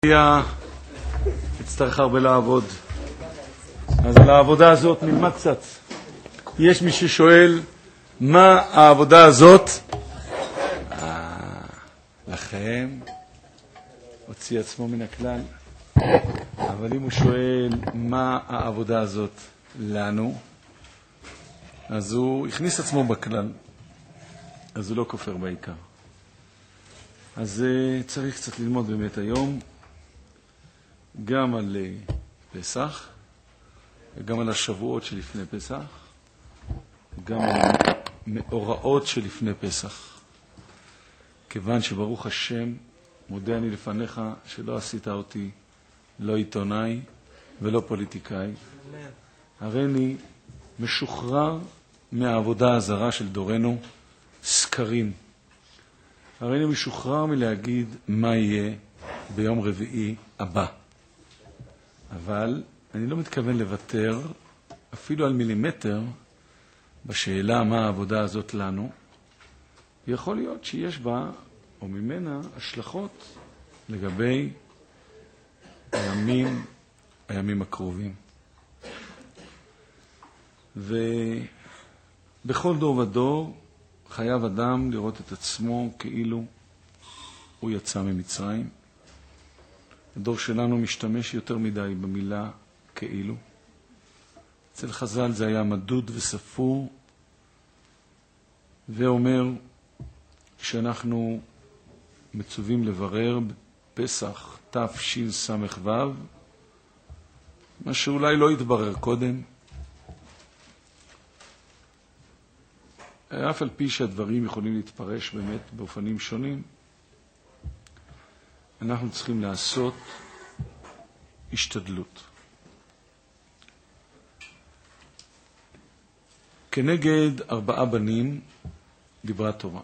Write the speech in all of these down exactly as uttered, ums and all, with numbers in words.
יצטרך הרבה לעבוד. אז על העבודה הזאת נלמד קצת. יש מי ששואל, מה העבודה הזאת? לכם, הוציא עצמו מן הכלל. אבל אם הוא שואל, מה העבודה הזאת לנו? אז הוא הכניס עצמו בכלל. אז הוא לא כופר בעיקר. אז צריך קצת ללמוד באמת היום. גם על פסח, וגם על השבועות שלפני פסח, גם על מאורעות שלפני פסח. כיוון שברוך השם, מודה אני לפניך שלא עשית אותי לא עיתונאי ולא פוליטיקאי. הרי אני משוחרר מהעבודה הזרה של דורנו, סקרים. הרי אני משוחרר מלהגיד מה יהיה ביום רביעי הבא. אבל אני לא מתכוון לוותר אפילו על מילימטר בשאלה מה העבודה הזאת לנו. יכול להיות שיש בה או ממנה השלכות לגבי הימים, הימים הקרובים. ובכל דור ודור חייב אדם לראות את עצמו כאילו הוא יצא ממצרים. הדור שלנו משתמש יותר מדי במילה כאילו. אצל חז"ל זה היה מדוד וספור, ואומר שאנחנו מצווים לברר בפסח תשס"ו, מה שאולי לא יתברר קודם. אף על פי שהדברים יכולים להתפרש באמת באופנים שונים, אנחנו צריכים לעשות השתדלות. כנגד ארבעה בנים דיברה תורה.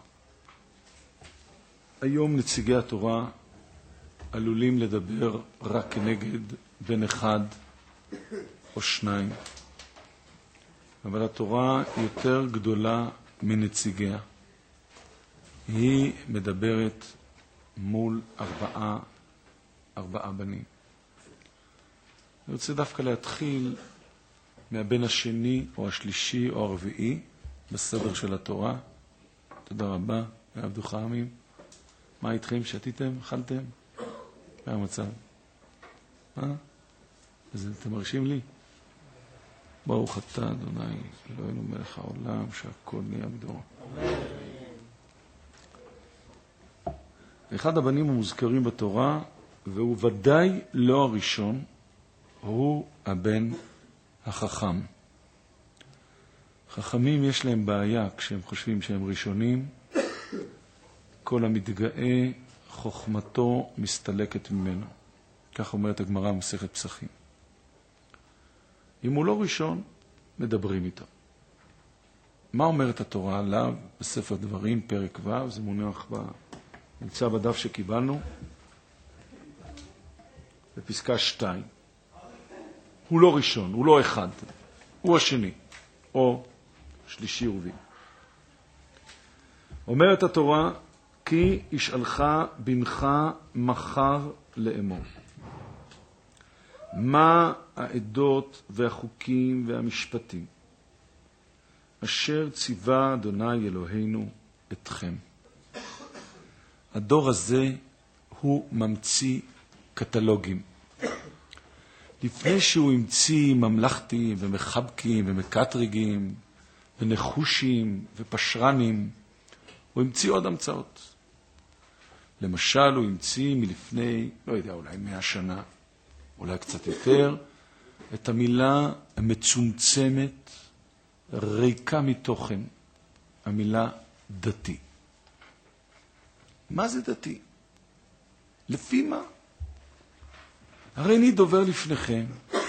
היום נציגי התורה עלולים לדבר רק כנגד בן אחד או שניים. אבל התורה יותר גדולה מנציגיה. היא מדברת מול ארבעה, ארבעה בנים. אני רוצה דווקא להתחיל מהבן השני או השלישי או הרביעי בסדר של התורה. תודה רבה, עבדו חעמים. מה איתכם? שתיתם? אכלתם? מה המצב? מה? אז אתם מרשים לי? ברוך אתה, אדוני, אלוהינו מלך העולם, שהכל נהיה בדברו. אחד הבנים המוזכרים בתורה, והוא ודאי לא הראשון, הוא הבן החכם. חכמים יש להם בעיה כשהם חושבים שהם ראשונים. כל המתגאה חוכמתו מסתלקת ממנו. כך אומרת הגמרא במסכת פסחים. אם הוא לא ראשון, מדברים איתו. מה אומרת התורה עליו בספר דברים, פרק ו', זה מונח ב... נמצא בדף שקיבלנו, בפסקה שתיים. הוא לא ראשון, הוא לא אחד, הוא השני, או שלישי ורביעי. אומרת התורה, כי ישאלך בנך מחר לאמור. מה העדות והחוקים והמשפטים אשר ציווה אדוני אלוהינו אתכם? הדור הזה הוא ממציא קטלוגים. לפני שהוא המציא ממלכתיים ומחבקים ומקטרגים ונחושים ופשרנים, הוא המציא עוד המצאות. למשל, הוא המציא מלפני, לא יודע, אולי מאה שנה, אולי קצת יותר, את המילה המצומצמת, ריקה מתוכן, המילה דתי. מה זה דתי? לפי מה? הרי אני דובר לפניכם,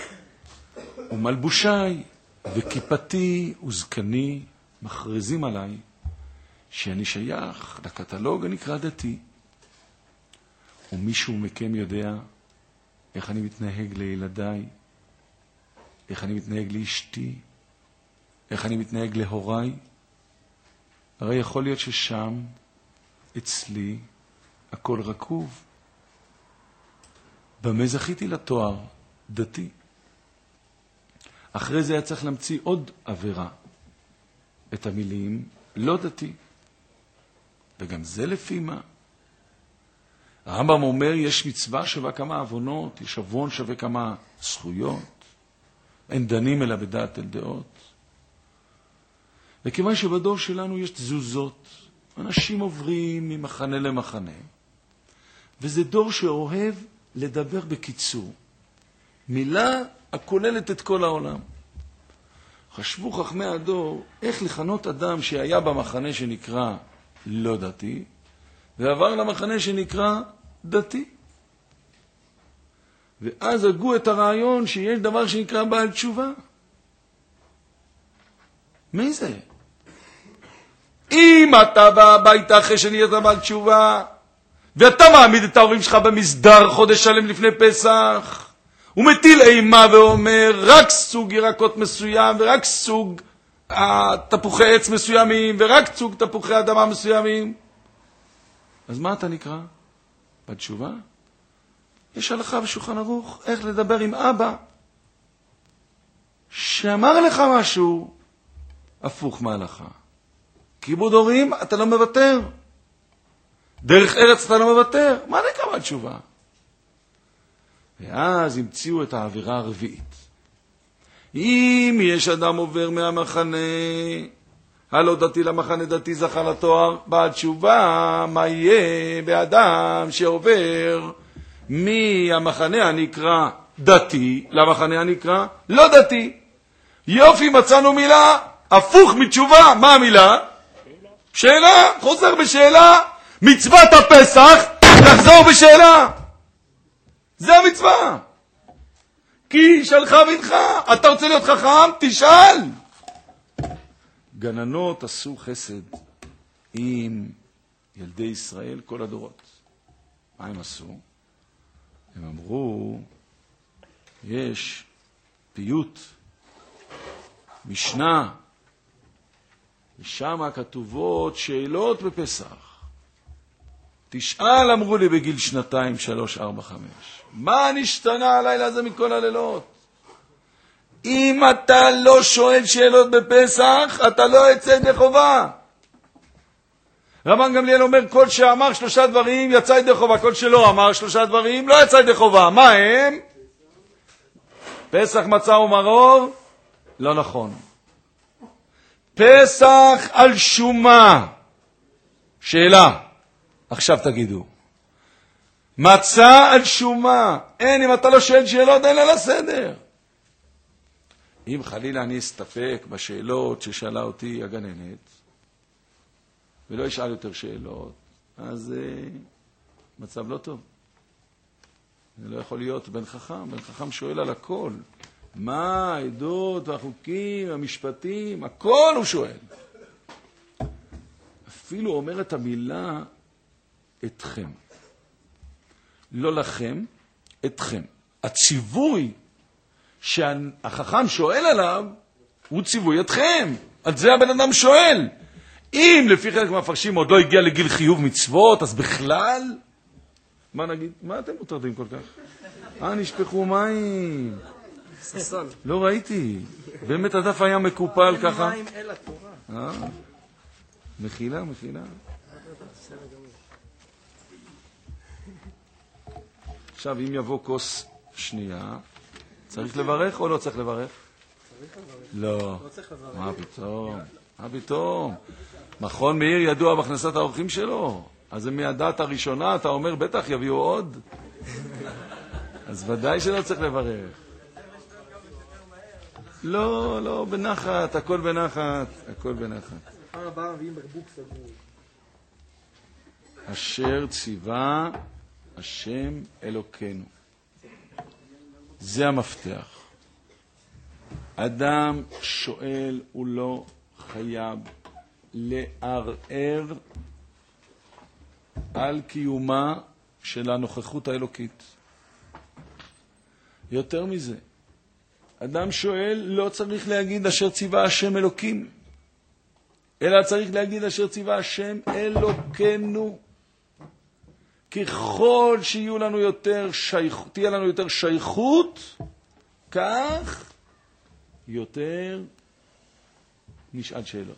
ומלבושי וכיפתי וזקני מכריזים עליי שאני שייך לקטלוג הנקרא דתי. ומישהו מכם יודע איך אני מתנהג לילדיי, איך אני מתנהג לאשתי, איך אני מתנהג להוריי. הרי יכול להיות ששם, אצלי, הכל רקוב. במה זכיתי לתואר? דתי. אחרי זה היה צריך להמציא עוד עבירה. את המילים לא דתי. וגם זה לפי מה? הרמב"ם אומר, יש מצווה שווה כמה עוונות, יש עוון שווה כמה זכויות. אין דנים אלא בדעת אל דעות. וכיוון שבדור שלנו יש תזוזות, אנשים עוברים ממחנה למחנה, וזה דור שאוהב לדבר בקיצור. מילה הכוללת את כל העולם. חשבו חכמי הדור איך לכנות אדם שהיה במחנה שנקרא לא דתי, ועבר למחנה שנקרא דתי. ואז הגו את הרעיון שיש דבר שנקרא בעל תשובה. מי זה? אם אתה בא הביתה אחרי שנהיית בעל תשובה, ואתה מעמיד את ההורים שלך במסדר חודש שלם לפני פסח, הוא מטיל אימה ואומר, רק סוג ירקות מסוים, ורק סוג תפוחי עץ מסוימים, ורק סוג תפוחי אדמה מסוימים. אז מה אתה נקרא? בתשובה? יש הלכה בשולחן ערוך, איך לדבר עם אבא, שאמר לך משהו הפוך מההלכה. כיבוד הורים, אתה לא מוותר. דרך ארץ אתה לא מוותר. מה נקרא בתשובה? ואז המציאו את האווירה הרביעית. אם יש אדם עובר מהמחנה הלא דתי למחנה דתי זכה לתואר בעל תשובה, מה יהיה באדם שעובר מהמחנה הנקרא דתי למחנה הנקרא לא דתי? יופי, מצאנו מילה הפוך מתשובה. מה המילה? שאלה. שאלה, חוזר בשאלה. מצוות הפסח, לחזור בשאלה. זה המצווה. כי שלך בנך, אתה רוצה להיות חכם? תשאל. גננות עשו חסד עם ילדי ישראל כל הדורות. מה הם עשו? הם אמרו, יש פיוט, משנה, ושם כתובות שאלות בפסח. תשאל, אמרו לי בגיל שנתיים, שלוש, ארבע, חמש. מה נשתנה הלילה הזה מכל הלילות? אם אתה לא שואל שאלות בפסח, אתה לא יצא ידי חובה. רבן גמליאל אומר, כל שאמר שלושה דברים יצא ידי חובה, כל שלא אמר שלושה דברים לא יצא ידי חובה. מה הם? פסח מצה ומרור? לא נכון. פסח על שומה. שאלה. עכשיו תגידו. מצה על שומה. אין, אם אתה לא שואל שאלות, אין לה לסדר. אם חלילה אני אסתפק בשאלות ששאלה אותי הגננת, ולא ישאל יותר שאלות, אז אה, מצב לא טוב. זה לא יכול להיות בן חכם. בן חכם שואל על הכל. מה, העדות והחוקים, המשפטים, הכל הוא שואל. אפילו אומר את המילה אתכם. לא לכם, אתכם. הציווי שהחכם שואל עליו, הוא ציווי אתכם. על זה הבן אדם שואל. אם לפי חלק מהמפרשים עוד לא הגיע לגיל חיוב מצוות, אז בכלל, מה נגיד? מה אתם מוטרדים כל כך? אה, נשפכו מים. ססון. לא ראיתי. באמת הדף היה מקופל ככה. מים אל התורה. אה, מחילה, מחילה. עכשיו, אם יבוא כוס שנייה, צריך לברך או לא צריך לברך? צריך לברך. לא. לא צריך לברך. מה פתאום? מה פתאום? מכון מאיר ידוע בהכנסת האורחים שלו. אז זה מהדעת הראשונה, אתה אומר, בטח יביאו עוד. אז ודאי שלא צריך לברך. לא, לא, בנחת, הכל בנחת, הכל בנחת. פעם הבאה מביאים בקבוק סגור. אשר ציווה השם אלוקינו. זה המפתח. אדם שואל הוא לא חייב לערער על קיומה של הנוכחות האלוקית. יותר מזה, אדם שואל לא צריך להגיד אשר ציווה השם אלוקים, אלא צריך להגיד אשר ציווה השם אלוקינו. ככל שיהיו לנו יותר שייכות, תהיה לנו יותר שייכות, כך יותר נשאל שאלות.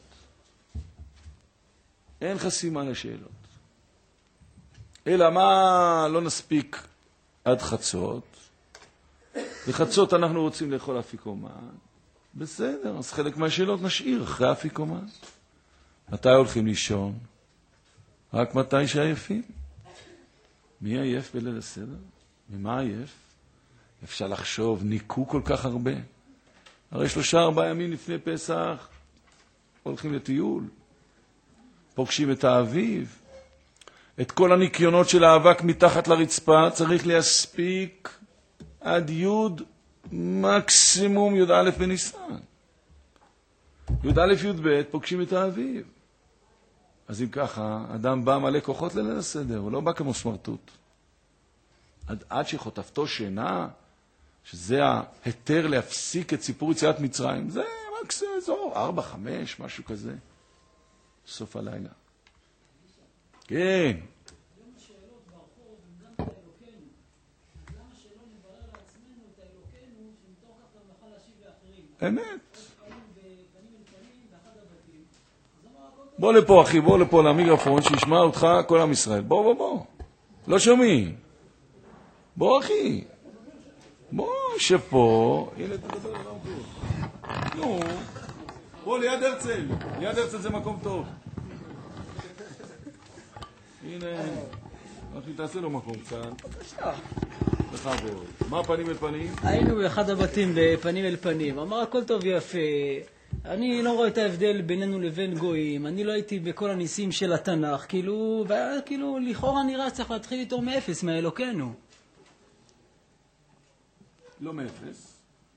אין חסימה לשאלות. אלא מה, לא נספיק עד חצות. בחצות אנחנו רוצים לאכול אפיקומן. בסדר, אז חלק מהשאלות נשאיר אחרי אפיקומן. מתי הולכים לישון? רק מתי שעייפים. מי עייף בליל הסדר? ממה עייף? אפשר לחשוב, ניקו כל כך הרבה. הרי שלושה ארבעה ימים לפני פסח הולכים לטיול. פוגשים את האביב. את כל הניקיונות של האבק מתחת לרצפה צריך להספיק עד י' מקסימום י' א' בניסן. י' א' י' ב' פוגשים את האביב. אז אם ככה, אדם בא מלא כוחות לליל הסדר, הוא לא בא כמו סמרטוט. עד, עד שחוטפתו שינה, שזה ההיתר להפסיק את סיפור יציאת מצרים, זה מקסימום אזור, ארבע, חמש, משהו כזה. סוף הלילה. כן. היום השאלות ברחוב הם גם את האלוקנו. למה שלא נברר לעצמנו את האלוקנו, שמתוך כך גם נוכל להשיב לאחרים? אמת. פנים אל פנים, באחד הבתים. בוא לפה, אחי, בוא לפה למיקרופון, שישמע אותך כל עם ישראל. בוא, בוא, בוא. לא שומעים. בוא, אחי. בוא, שב פה. הנה, תדבר על המקום. נו. בוא, ליד הרצל. ליד הרצל זה מקום טוב. הנה, אחי, תעשה לו מקום כאן. בכבוד. מה פנים אל פנים? היינו באחד הבתים בפנים אל פנים. אמר, הכל טוב ויפה. אני לא רואה את ההבדל בינינו לבין גויים. אני לא הייתי בכל הניסים של התנ"ך. כאילו, כאילו, לכאורה נראה צריך להתחיל איתו מאפס, מאלוקנו. לא מאפס.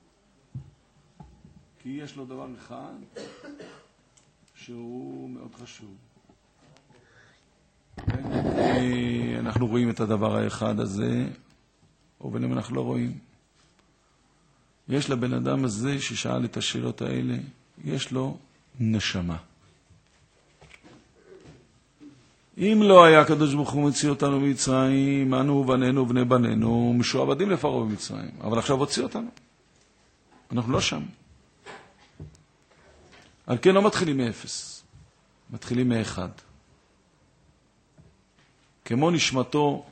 כי יש לו דבר אחד שהוא מאוד חשוב. אנחנו רואים את הדבר האחד הזה, ובין אם אנחנו לא רואים. יש לבן אדם הזה ששאל את השאלות האלה, יש לו נשמה. אם לא היה הקדוש ברוך הוא מציא אותנו ממצרים, אנו ובנינו ובני בנינו משועבדים לפרעה במצרים, אבל עכשיו הוציא אותנו. אנחנו לא שם. על כן לא מתחילים מאפס, מתחילים מאחד. כמו נשמתו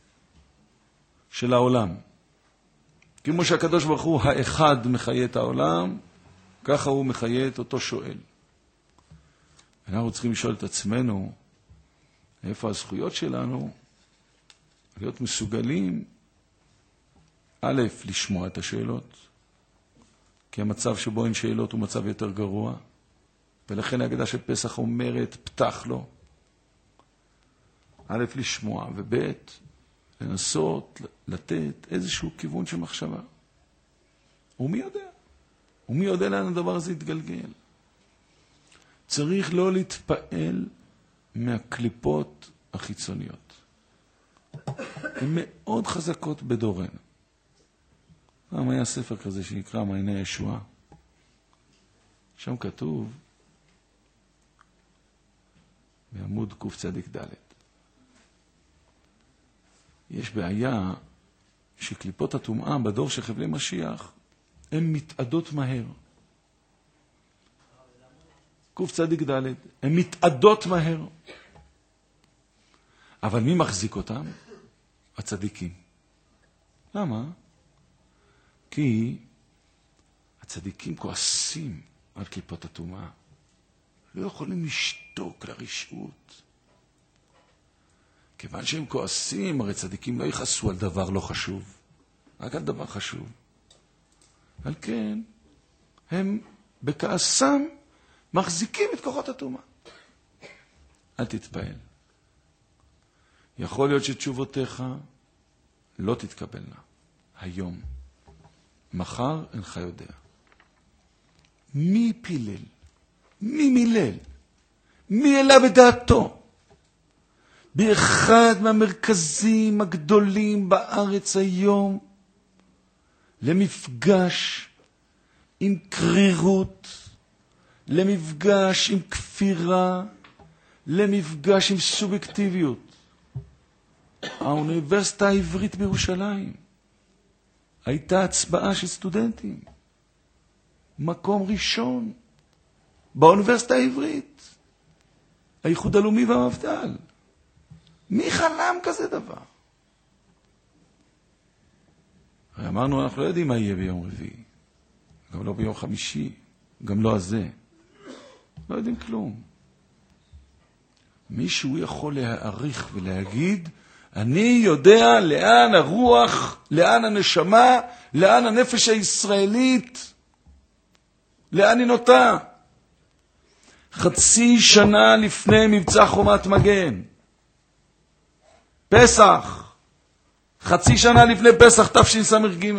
של העולם. כמו שהקדוש ברוך הוא האחד מחיה את העולם, ככה הוא מחיה את אותו שואל. אנחנו צריכים לשאול את עצמנו, איפה הזכויות שלנו, להיות מסוגלים, א', לשמוע את השאלות, כי המצב שבו אין שאלות הוא מצב יותר גרוע, ולכן ההגדה של פסח אומרת, פתח לו, א', לשמוע, וב', לנסות לתת איזשהו כיוון של מחשבה. ומי יודע? ומי יודע לאן הדבר הזה יתגלגל? צריך לא להתפעל מהקליפות החיצוניות. הן מאוד חזקות בדורנו. פעם היה ספר כזה שנקרא מעייני הישועה. שם כתוב, בעמוד קצ"ד, יש בעיה שקליפות הטומאה בדור של חבלי משיח הן מתעדות מהר. קצ"ד, הן מתעדות מהר. אבל מי מחזיק אותם? הצדיקים. למה? כי הצדיקים כועסים על קליפות הטומאה. לא יכולים לשתוק לרשעות. כיוון שהם כועסים, הרי צדיקים לא יכעסו על דבר לא חשוב, רק על דבר חשוב. על כן, הם בכעסם מחזיקים את כוחות הטומאה. אל תתפעל. יכול להיות שתשובותיך לא תתקבלנה היום. מחר אינך יודע. מי פילל? מי מילל? מי העלה בדעתו? באחד מהמרכזים הגדולים בארץ היום, למפגש עם קרירות, למפגש עם כפירה, למפגש עם סובייקטיביות. האוניברסיטה העברית בירושלים. הייתה הצבעה של סטודנטים. מקום ראשון באוניברסיטה העברית. האיחוד הלאומי והמפד"ל. מי חלם כזה דבר? הרי אמרנו, אנחנו לא יודעים מה יהיה ביום רביעי. גם לא ביום חמישי. גם לא הזה. לא יודעים כלום. מישהו יכול להעריך ולהגיד, אני יודע לאן הרוח, לאן הנשמה, לאן הנפש הישראלית, לאן היא נוטה. חצי שנה לפני מבצע חומת מגן, פסח, חצי שנה לפני פסח תשס"ג,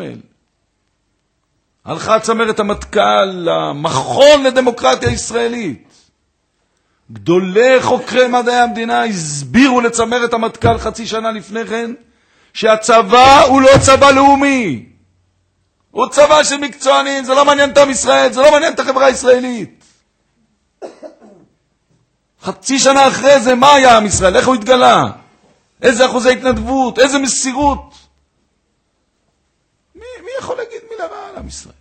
הלכה צמרת המטכ"ל למכון לדמוקרטיה ישראלית. גדולי חוקרי מדעי המדינה הסבירו לצמרת המטכ"ל חצי שנה לפני כן שהצבא הוא לא צבא לאומי, הוא צבא של מקצוענים, זה לא מעניין את עם ישראל, זה לא מעניין את החברה הישראלית. חצי שנה אחרי זה מה היה עם ישראל? איך הוא התגלה? איזה אחוזי התנדבות? איזה מסירות? מי, מי יכול להגיד מילה רעה על עם ישראל?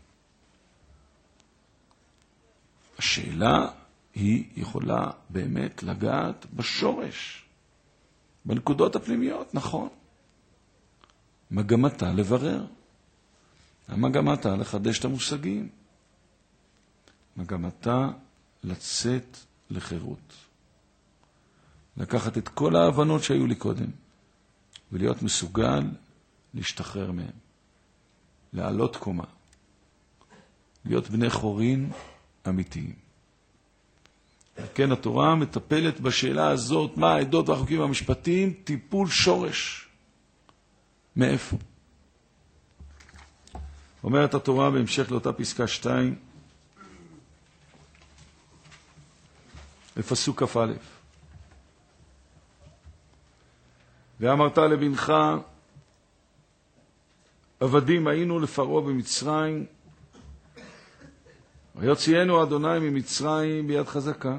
השאלה היא יכולה באמת לגעת בשורש, בנקודות הפנימיות, נכון. מגמתה לברר. המגמתה לחדש את המושגים. מגמתה לצאת לחירות. לקחת את כל ההבנות שהיו לי קודם, ולהיות מסוגל להשתחרר מהם. לעלות קומה. להיות בני חורין אמיתיים. כן, התורה מטפלת בשאלה הזאת, מה העדות והחוקים והמשפטים, טיפול שורש. מאיפה? אומרת התורה בהמשך לאותה פסקה שתיים, בפסוק כ"א. ואמרת לבנך, עבדים היינו לפרעה במצרים, ויוציאנו אדוני ממצרים ביד חזקה.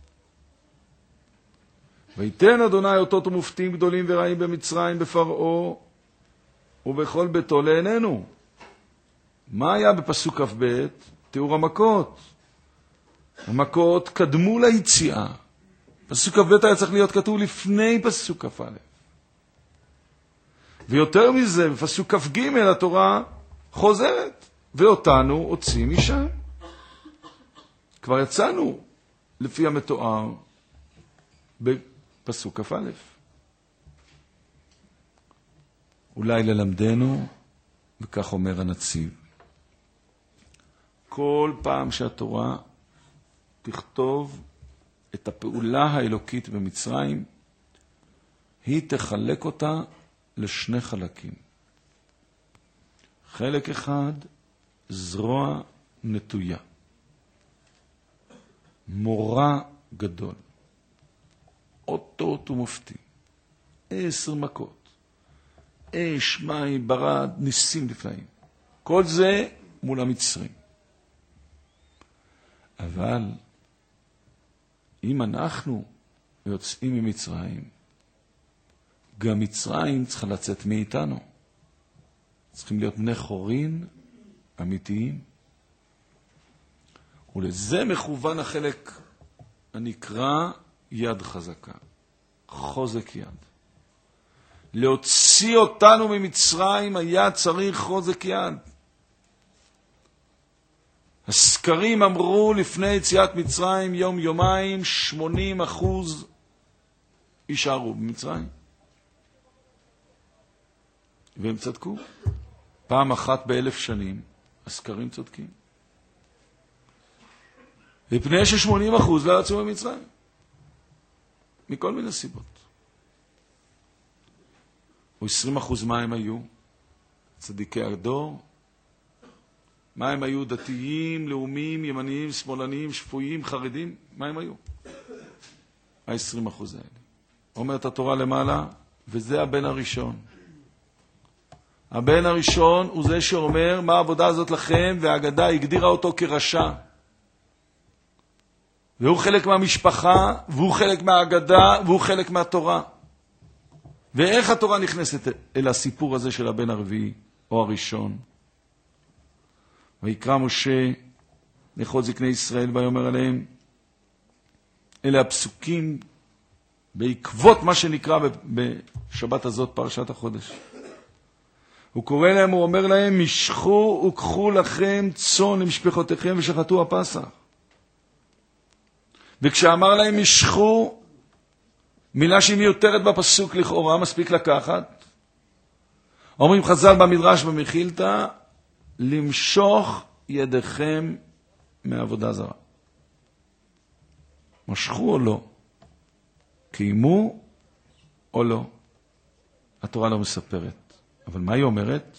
ויתן אדוני אותות ומופתים גדולים ורעים במצרים בפרעה ובכל ביתו לעינינו. מה היה בפסוק כ"ב? תיאור המכות. המכות קדמו ליציאה. פסוק כ"ב היה צריך להיות כתוב לפני פסוק כ"א. ויותר מזה, בפסוק כ"ג התורה חוזרת, ואותנו הוציא משם. כבר יצאנו לפי המתואר בפסוק כ"א. אולי ללמדנו, וכך אומר הנציב, כל פעם שהתורה תכתוב את הפעולה האלוקית במצרים, היא תחלק אותה לשני חלקים. חלק אחד, זרוע נטויה. מורה גדול. אותות ומופתים. עשר מכות. אש, מים, ברד, ניסים לפעמים. כל זה מול המצרים. אבל אם אנחנו יוצאים ממצרים, גם מצרים צריכה לצאת מאיתנו. צריכים להיות בני חורין אמיתיים. ולזה מכוון החלק הנקרא יד חזקה. חוזק יד. להוציא אותנו ממצרים היה צריך חוזק יד. הסקרים אמרו לפני יציאת מצרים יום יומיים שמונים אחוז יישארו במצרים. והם צדקו. פעם אחת באלף שנים הסקרים צודקים. מפני ש-שמונים אחוז לא יצאו ממצרים. מכל מיני סיבות. או עשרים אחוז מה הם היו? צדיקי הדור. מה הם היו? דתיים, לאומיים, ימניים, שמאלניים, שפויים, חרדים? מה הם היו? ה-עשרים אחוז האלה. אומרת התורה למעלה, וזה הבן הראשון. הבן הראשון הוא זה שאומר מה העבודה הזאת לכם, והאגדה הגדירה אותו כרשע. והוא חלק מהמשפחה, והוא חלק מהאגדה, והוא חלק מהתורה. ואיך התורה נכנסת אל הסיפור הזה של הבן הרביעי או הראשון? ויקרא משה לכל זקני ישראל ויאמר עליהם, אלה הפסוקים בעקבות מה שנקרא בשבת הזאת פרשת החודש. הוא קורא להם, הוא אומר להם, משכו וקחו לכם צאן למשפחותיכם ושחטו הפסח. וכשאמר להם משכו, מילה שהיא מיותרת בפסוק לכאורה, מספיק לקחת. אומרים חז"ל במדרש במחילתא, למשוך ידיכם מעבודה זרה. משכו או לא? קיימו או לא? התורה לא מספרת. אבל מה היא אומרת?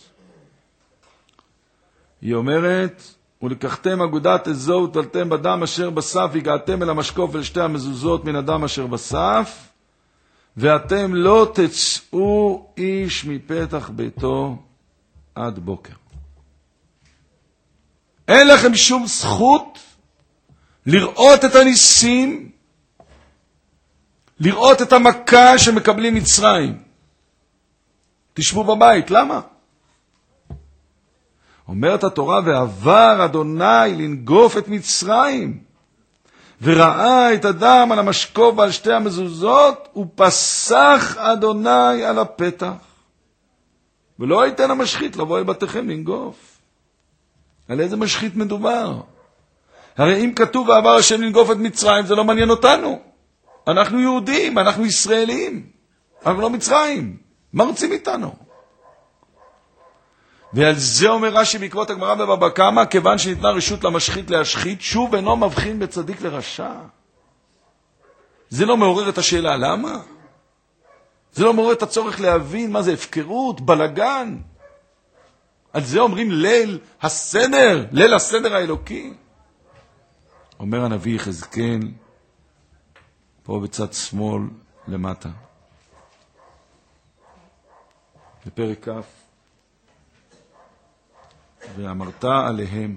היא אומרת, ולקחתם אגודת אזו וטלתם בדם אשר בסף, הגעתם אל המשקוף ולשתי המזוזות מן הדם אשר בסף, ואתם לא תצאו איש מפתח ביתו עד בוקר. אין לכם שום זכות לראות את הניסים, לראות את המכה שמקבלים מצרים. תשבו בבית, למה? אומרת התורה, ועבר אדוני לנגוף את מצרים, וראה את הדם על המשקוף ועל שתי המזוזות, ופסח אדוני על הפתח. ולא ייתן המשחית לבוא אל בתיכם לנגוף. על איזה משחית מדובר? הרי אם כתוב ועבר השם לנגוף את מצרים, זה לא מעניין אותנו. אנחנו יהודים, אנחנו ישראלים. אנחנו לא מצרים. מה רוצים איתנו? ועל זה אומר רש"י בעקבות הגמרא בבבא קמא, כיוון שניתנה רשות למשחית להשחית, שוב אינו מבחין בצדיק לרשע. זה לא מעורר את השאלה למה? זה לא מעורר את הצורך להבין מה זה הפקרות, בלגן. על זה אומרים ליל הסדר, ליל הסדר האלוקי. אומר הנביא יחזקאל, פה בצד שמאל למטה, בפרק כ', ואמרת עליהם,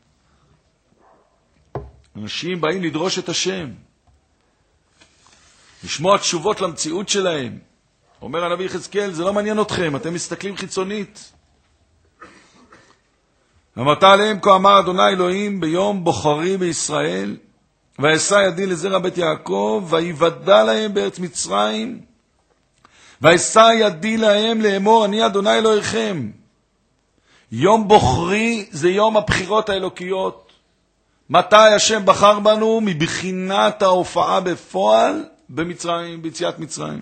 אנשים באים לדרוש את השם, לשמוע תשובות למציאות שלהם. אומר הנביא יחזקאל, זה לא מעניין אתכם, אתם מסתכלים חיצונית. אמרת עליהם, כה אמר אדוני אלוהים ביום בוחרי בישראל, ואשא ידי לזרע בית יעקב, ויוודע להם בארץ מצרים, ואשא ידי להם לאמור, אני אדוני אלוהיכם. יום בוחרי זה יום הבחירות האלוקיות. מתי השם בחר בנו? מבחינת ההופעה בפועל במצרים, ביציאת מצרים.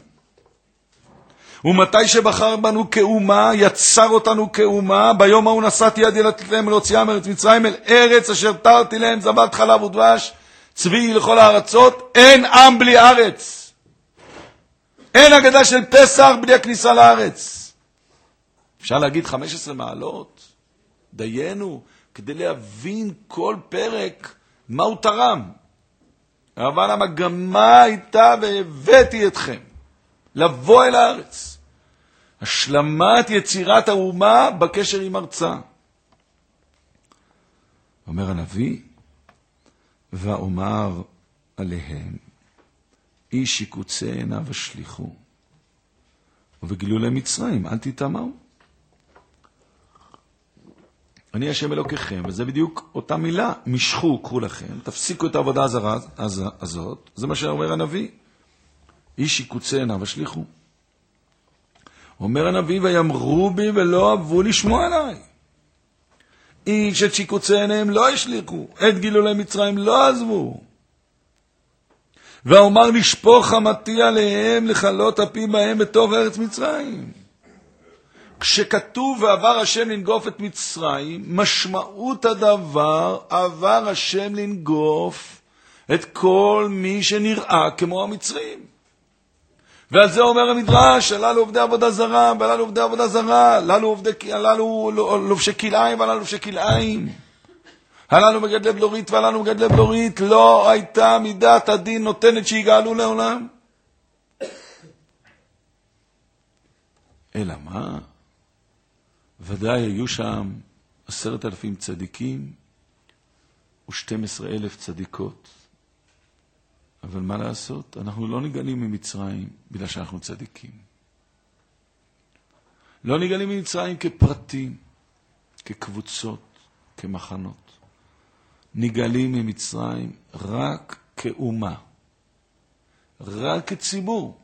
ומתי שבחר בנו כאומה, יצר אותנו כאומה, ביום ההוא נשאתי ידי להם להוציאם מארץ מצרים, אל ארץ אשר תרתי להם זבת חלב ודבש, צבי לכל הארצות. אין עם בלי ארץ. אין הגדה של פסח בלי הכניסה לארץ. אפשר להגיד חמש עשרה מעלות, דיינו, כדי להבין כל פרק מה הוא תרם. אבל המגמה הייתה והבאתי אתכם לבוא אל הארץ. השלמת יצירת האומה בקשר עם ארצה. אומר הנביא, ואומר עליהם, איש יקוצה עיניו השליחו, ובגילו להם מצרים, אל תתאמרו. אני השם אלוקיכם, וזה בדיוק אותה מילה, משכו, קחו לכם, תפסיקו את העבודה הזרה הזאת, זה מה שאומר הנביא. איש יקוצה עיניו השליחו. אומר הנביא, ויאמרו בי ולא אהבו לשמוע עליי. איש את שיקוצי עיניהם לא השליחו, את גילו להם מצרים לא עזבו. ואומר לשפוך חמתי עליהם, לחלות אפי בהם בתוך ארץ מצרים. כשכתוב ועבר השם לנגוף את מצרים, משמעות הדבר, עבר השם לנגוף את כל מי שנראה כמו המצרים. ועל זה אומר המדרש, הללו עובדי עבודה זרה, והללו עובדי עבודה זרה, הללו עובדי, הללו לובשי כלאיים, והללו לובשי כלאיים. הללו מגדלי בלורית, והללו מגדלי בלורית, לא הייתה מידת הדין נותנת שיגאלו לעולם. אלא מה? ודאי היו שם עשרת אלפים צדיקים ושתים עשרה אלף צדיקות. אבל מה לעשות? אנחנו לא נגלים ממצרים בגלל שאנחנו צדיקים. לא נגלים ממצרים כפרטים, כקבוצות, כמחנות. נגלים ממצרים רק כאומה, רק כציבור.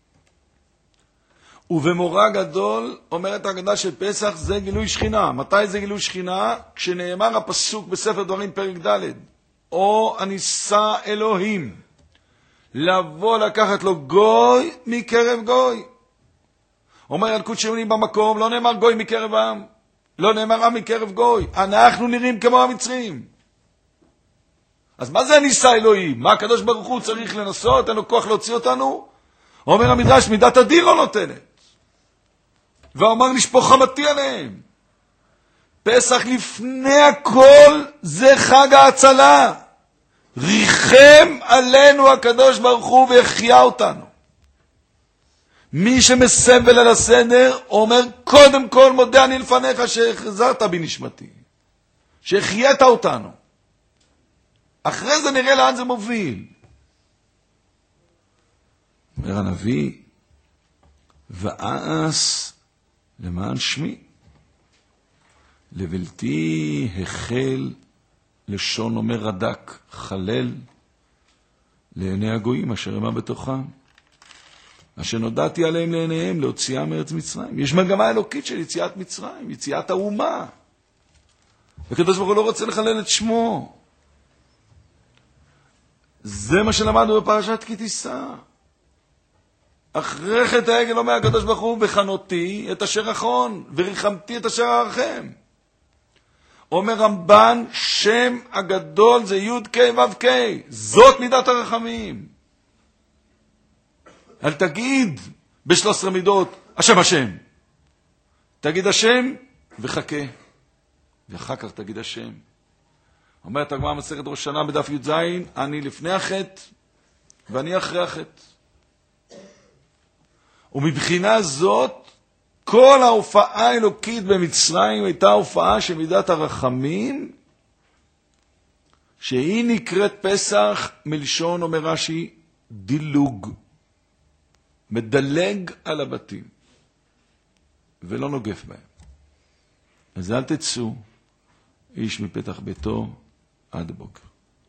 ובמורא גדול, אומרת ההגדה של פסח, זה גילוי שכינה. מתי זה גילוי שכינה? כשנאמר הפסוק בספר דברים פרק ד', או הניסה אלוהים, לבוא לקחת לו גוי מקרב גוי. אומר ילקוט שמעוני במקום, לא נאמר גוי מקרב עם, לא נאמר עם מקרב גוי. אנחנו נראים כמו המצרים. אז מה זה הניסה אלוהים? מה הקדוש ברוך הוא צריך לנסות? אין לו כוח להוציא אותנו? אומר המדרש, מידת הדין לא נותנת. ואומר לשפוך חמתי עליהם. פסח לפני הכל זה חג ההצלה. ריחם עלינו הקדוש ברוך הוא והחיה אותנו. מי שמסבל על הסדר אומר קודם כל מודה אני לפניך שהחזרת בי נשמתי, שהחיית אותנו. אחרי זה נראה לאן זה מוביל. אומר הנביא, ואס למען שמי לבלתי החל, לשון אומר רדק, חלל לעיני הגויים אשר המה בתוכם, אשר נודעתי עליהם לעיניהם להוציאה מארץ מצרים. יש מגמה אלוקית של יציאת מצרים, יציאת האומה. הקדוש ברוך הוא לא רוצה לחלל את שמו. זה מה שלמדנו בפרשת כי תישא. אחרי חטא העגל אומר הקדוש ברוך הוא, בחנותי את אשר אחון וריחמתי את אשר ארחם. אומר רמב"ן, שם הגדול זה י' ק' ו' ק', זאת מידת הרחמים. אל תגיד בשלוש עשרה מידות השם השם, תגיד השם וחכה, ואחר כך תגיד השם. אומרת הגמרא מסכת ראש השנה בדף י"ז, אני לפני החטא ואני אחרי החטא. ומבחינה זאת כל ההופעה האלוקית במצרים הייתה הופעה של מידת הרחמים, שהיא נקראת פסח מלשון, אומר רש"י, דילוג, מדלג על הבתים ולא נוגף בהם. אז אל תצאו איש מפתח ביתו עד בוקר.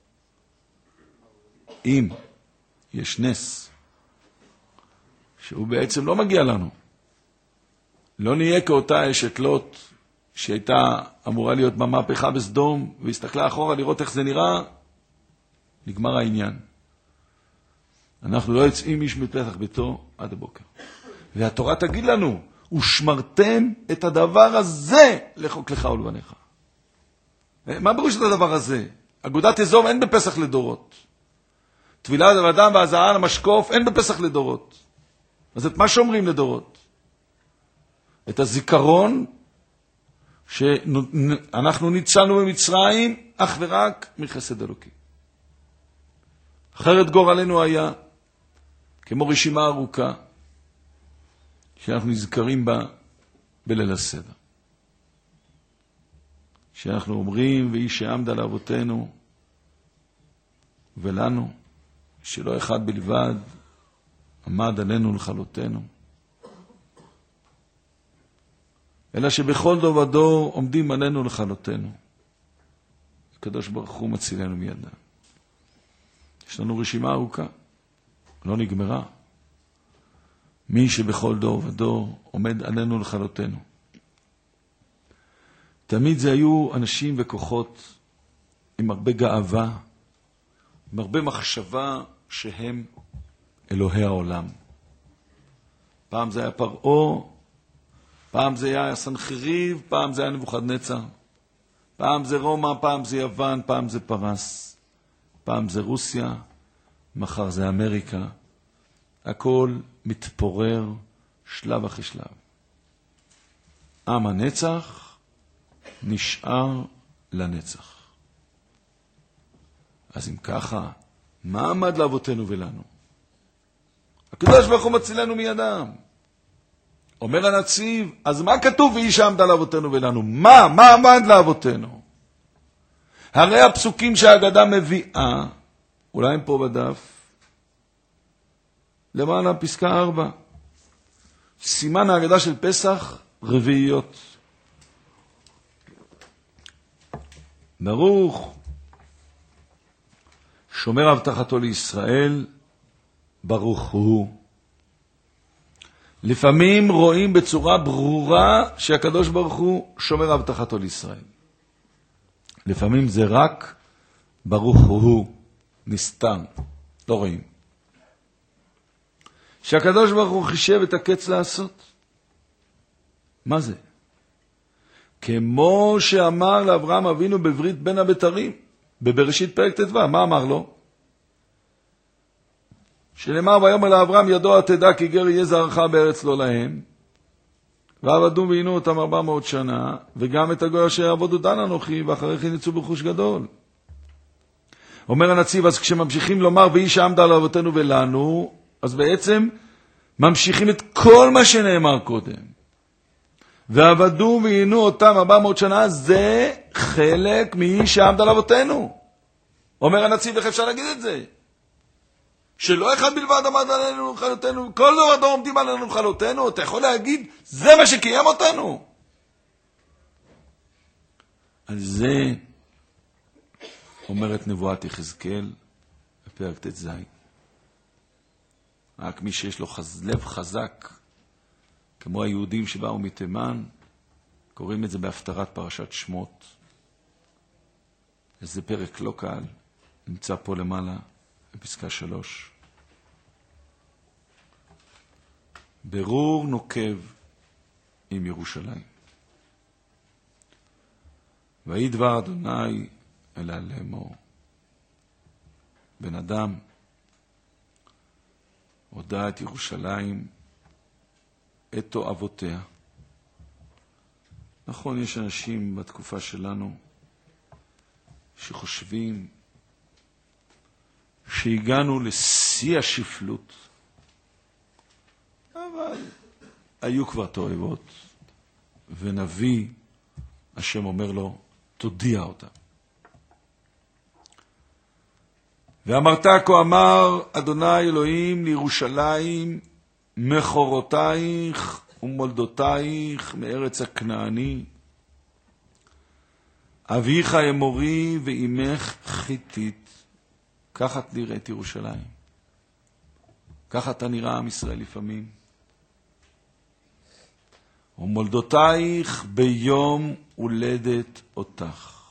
אם יש נס שהוא בעצם לא מגיע לנו, לא נהיה כאותה אשת לוט שהייתה אמורה להיות במהפכה בסדום והסתכלה אחורה לראות איך זה נראה, נגמר העניין. אנחנו לא יוצאים איש מפתח ביתו עד הבוקר. והתורה תגיד לנו, ושמרתם את הדבר הזה לחוק לך ולבניך. מה בראש את הדבר הזה? אגודת אזום אין בפסח לדורות. תפילת אדם והזעה למשקוף אין בפסח לדורות. אז את מה שאומרים לדורות? את הזיכרון שאנחנו ניצלנו במצרים אך ורק מחסד אלוקי. אחרת גורלנו היה כמו רשימה ארוכה שאנחנו נזכרים בה בליל הסדר. שאנחנו אומרים, והיא שעמדה לאבותינו ולנו, שלא אחד בלבד עמד עלינו לכלותנו, אלא שבכל דור ודור עומדים עלינו לכלותנו. הקדוש ברוך הוא מצילנו מידם. יש לנו רשימה ארוכה, לא נגמרה. מי שבכל דור ודור עומד עלינו לכלותנו. תמיד זה היו אנשים וכוחות עם הרבה גאווה, עם הרבה מחשבה שהם אלוהי העולם. פעם זה היה פרעה, פעם זה היה סנחריב, פעם זה היה נבוכדנצר, פעם זה רומא, פעם זה יוון, פעם זה פרס, פעם זה רוסיה, מחר זה אמריקה. הכל מתפורר שלב אחרי שלב. עם הנצח נשאר לנצח. אז אם ככה, מה עמד לאבותינו ולנו? הקדוש ברוך הוא מצילנו מידם. אומר הנציב, אז מה כתוב והיא שעמדה לאבותינו ולנו? מה? מה עמד לאבותינו? הרי הפסוקים שהאגדה מביאה, אולי הם פה בדף, למעלה פסקה ארבע. סימן ההגדה של פסח רביעיות. ברוך שומר הבטחתו לישראל, ברוך הוא. לפעמים רואים בצורה ברורה שהקדוש ברוך הוא שומר הבטחתו לישראל. לפעמים זה רק ברוך הוא, נסתר, לא רואים. שהקדוש ברוך הוא חישב את הקץ לעשות. מה זה? כמו שאמר לאברהם אבינו בברית בין הבתרים, בבראשית פרק ט"ו, מה אמר לו? שנאמר ויאמר לאברהם ידוע תדע כי גר יהיה זרעך בארץ לא להם, ועבדו ועינו אותם ארבע מאות שנה, וגם את הגוי אשר יעבדו דן אנוכי, ואחרי כן יצאו ברכוש גדול. אומר הנציב, אז כשממשיכים לומר ויהי שעמד על אבותינו ולנו, אז בעצם ממשיכים את כל מה שנאמר קודם. ועבדו ועינו אותם ארבע מאות שנה, זה חלק מיהי שעמד על אבותינו. אומר הנציב, איך אפשר להגיד את זה? שלא אחד בלבד עמד עלינו חלותינו, כל דור הדור עומדים עלינו חלותינו, אתה יכול להגיד, זה מה שקיים אותנו. על זה אומרת נבואת יחזקאל בפרק ט"ז. רק מי שיש לו חז... לב חזק, כמו היהודים שבאו מתימן, קוראים את זה בהפטרת פרשת שמות. איזה פרק לא קל, נמצא פה למעלה, בפסקה שלוש. ברור נוקב עם ירושלים. ויהי דבר אדוני אלא לאמור. בן אדם הודע את ירושלים את תועבותיה. נכון, יש אנשים בתקופה שלנו שחושבים שהגענו לשיא השפלות, אבל היו כבר תועבות, ונביא השם אומר לו תודיע אותה. ואמרת כה אמר אדוני אלוהים לירושלים, מחורותייך ומולדותייך מארץ הכנעני, אביך אמורי ואימך חיתית. ככה את נראית ירושלים. ככה אתה נראה עם ישראל לפעמים. ומולדותייך ביום הולדת אותך.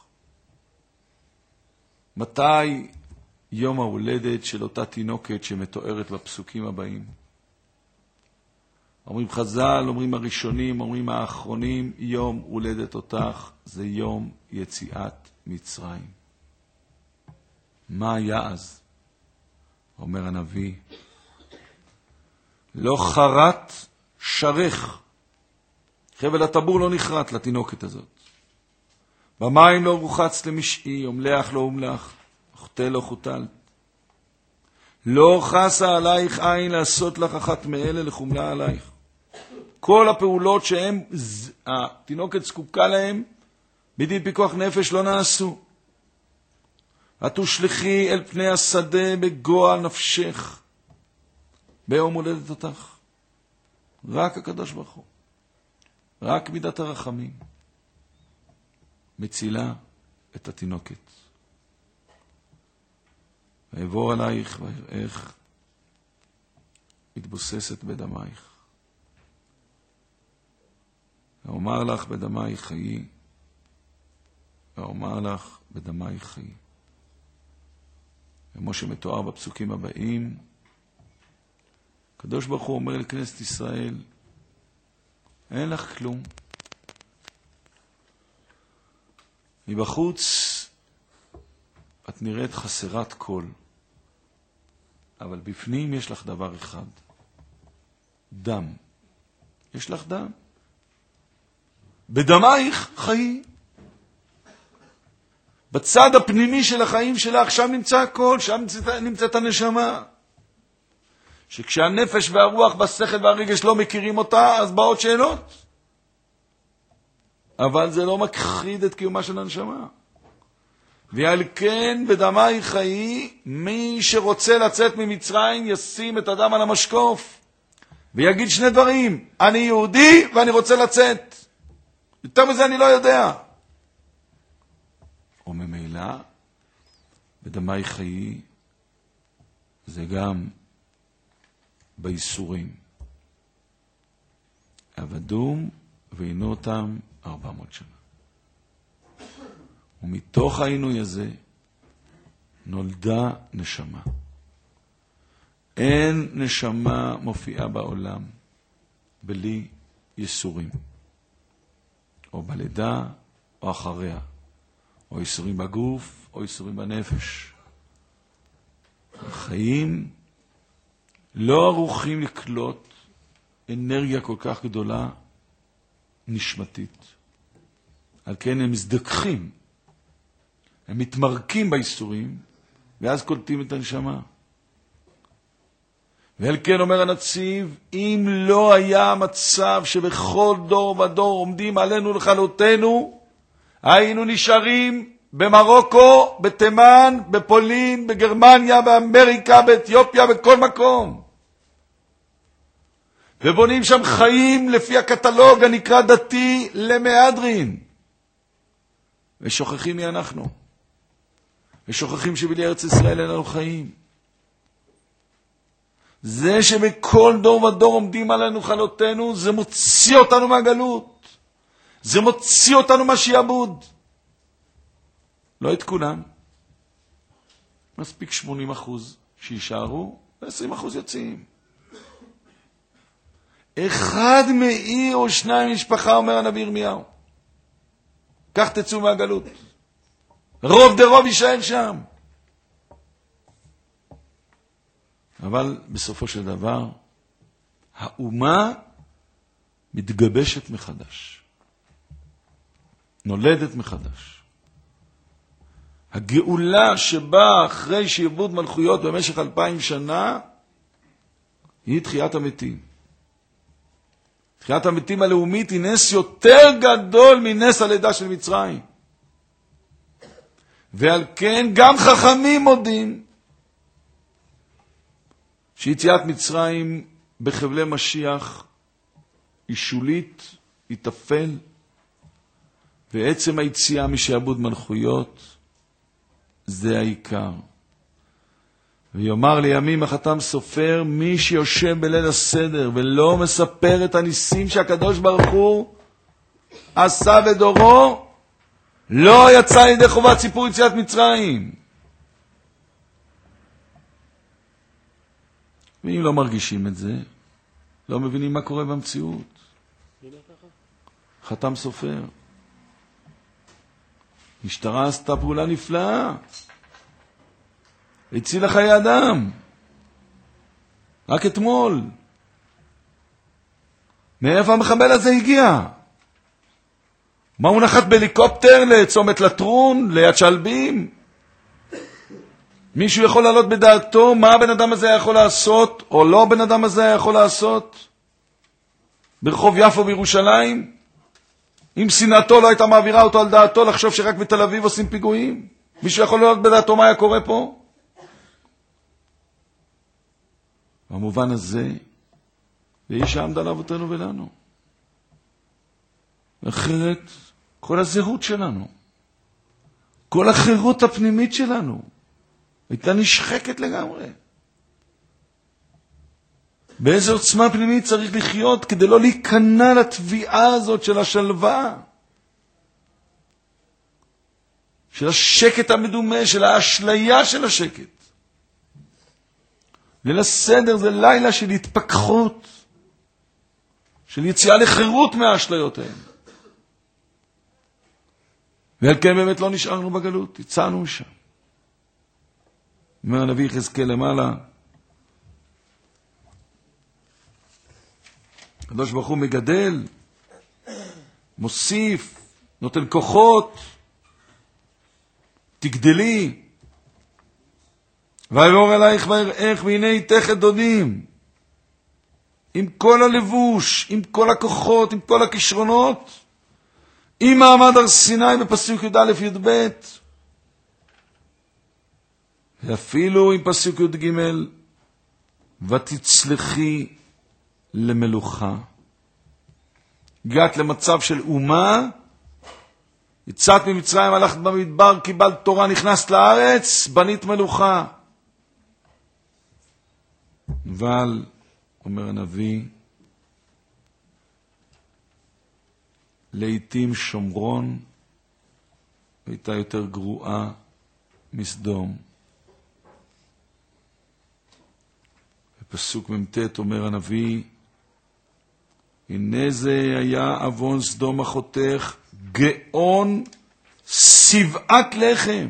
מתי יום ההולדת של אותה תינוקת שמתוארת בפסוקים הבאים? אומרים חז"ל, אומרים הראשונים, אומרים האחרונים, יום הולדת אותך זה יום יציאת מצרים. מה היה אז? אומר הנביא, לא חרט שרך, חבל הטבור לא נחרט לתינוקת הזאת. במים לא רוחץ למשעי, אומלח לא אומלח, חוטל לא חוטל. לא חסה עלייך עין לעשות לך אחת מאלה לחומלה עלייך. כל הפעולות שהן, התינוקת זקוקה להן, בדין פיקוח נפש לא נעשו. את תושלחי אל פני השדה בגועל נפשך, ביום הולדת אותך. רק הקדוש ברוך הוא, רק מידת הרחמים, מצילה את התינוקת. ואעבור עלייך ואראך, מתבוססת בדמייך. ואומר לך בדמייך חיי, ואומר לך בדמייך חיי. כמו שמתואר בפסוקים הבאים, הקדוש ברוך הוא אומר לכנסת ישראל, אין לך כלום. מבחוץ את נראית חסרת כל, אבל בפנים יש לך דבר אחד, דם. יש לך דם. בדמייך חיי. בצד הפנימי של החיים שלך, שם נמצא הכל, שם נמצאת הנשמה. שכשהנפש והרוח בשכל והרגש לא מכירים אותה, אז באות שאלות. אבל זה לא מכחיד את קיומה של הנשמה. ועל כן בדמי חיי, מי שרוצה לצאת ממצרים ישים את הדם על המשקוף. ויגיד שני דברים, אני יהודי ואני רוצה לצאת. יותר מזה אני לא יודע. או ממילא, בדמי חיי, זה גם בייסורים. עבדום ועינו אותם ארבע מאות שנה. ומתוך העינוי הזה נולדה נשמה. אין נשמה מופיעה בעולם בלי ייסורים. או בלידה או אחריה. או ייסורים בגוף או ייסורים בנפש. החיים לא ערוכים לקלוט אנרגיה כל כך גדולה נשמתית. על כן הם מזדככים. הם מתמרקים בייסורים, ואז קולטים את הנשמה. ועל כן אומר הנציב, אם לא היה מצב שבכל דור ודור עומדים עלינו לכלותנו, היינו נשארים במרוקו, בתימן, בפולין, בגרמניה, באמריקה, באתיופיה, בכל מקום. ובונים שם חיים לפי הקטלוג הנקרא דתי למהדרין. ושוכחים מי אנחנו. ושוכחים שבלי ארץ ישראל אין לנו חיים. זה שבכל דור ודור עומדים עלינו חלותנו, זה מוציא אותנו מהגלות. זה מוציא אותנו מהשיעבוד. לא את כולם. מספיק שמונים אחוז שישארו, ו-עשרים אחוז יוצאים. אחד מעיר או שניים משפחה, אומר הנביא ירמיהו. כך תצאו מהגלות. רוב דרוב יישאר שם. אבל בסופו של דבר, האומה מתגבשת מחדש. נולדת מחדש. הגאולה שבאה אחרי שיעבוד מלכויות במשך אלפיים שנה, היא תחיית המתים. תחיית המתים הלאומית היא נס יותר גדול מנס הלידה של מצרים. ועל כן גם חכמים מודים שיציאת מצרים בחבלי משיח היא שולית, היא תפל, ועצם היציאה משעבוד מלכויות זה העיקר. ויאמר לימים החתם סופר, מי שיושב בליל הסדר ולא מספר את הניסים שהקדוש ברוך הוא עשה בדורו, לא יצא ידי חובת סיפור יציאת מצרים. ואם לא מרגישים את זה, לא מבינים מה קורה במציאות. חתם סופר. משטרה עשתה פעולה נפלאה. הצילה חיי אדם. רק אתמול. מאיפה המחבל הזה הגיע? מה הוא נחת בהליקופטר לצומת לטרון, ליד שלבים? מישהו יכול לעלות בדעתו מה הבן אדם הזה יכול לעשות, או לא בן אדם הזה יכול לעשות? ברחוב יפו בירושלים? אם שנאתו לא הייתה מעבירה אותו על דעתו לחשוב שרק בתל אביב עושים פיגועים? מישהו יכול לעלות בדעתו מה היה קורה פה? במובן הזה, והיא שעמד על אבותינו ולנו. אחרת, כל הזהות שלנו, כל החירות הפנימית שלנו, הייתה נשחקת לגמרי. באיזו עוצמה פנימית צריך לחיות כדי לא להיכנע לתביעה הזאת של השלווה, של השקט המדומה, של האשליה של השקט. ליל הסדר זה לילה של התפכחות, של יציאה לחירות מהאשליות האלה. ועל כן באמת לא נשארנו בגלות, יצאנו משם. אומר הנביא יחזקאל למעלה, הקדוש ברוך הוא מגדל, מוסיף, נותן כוחות, תגדלי, ויאמר אלייך ויראך והנה איתך את דודים, עם כל הלבוש, עם כל הכוחות, עם כל הכישרונות, עם מעמד הר סיני בפסוק י"א י"ב, ואפילו עם פסוק י"ג, ותצלחי למלוכה. הגעת למצב של אומה, יצאת ממצרים, הלכת במדבר, קיבלת תורה, נכנסת לארץ, בנית מלוכה. אבל, אומר הנביא, לעתים שומרון הייתה יותר גרועה מסדום. בפסוק ממתת אומר הנביא, הנה זה היה אבון סדום אחותך, גאון שבעת לחם.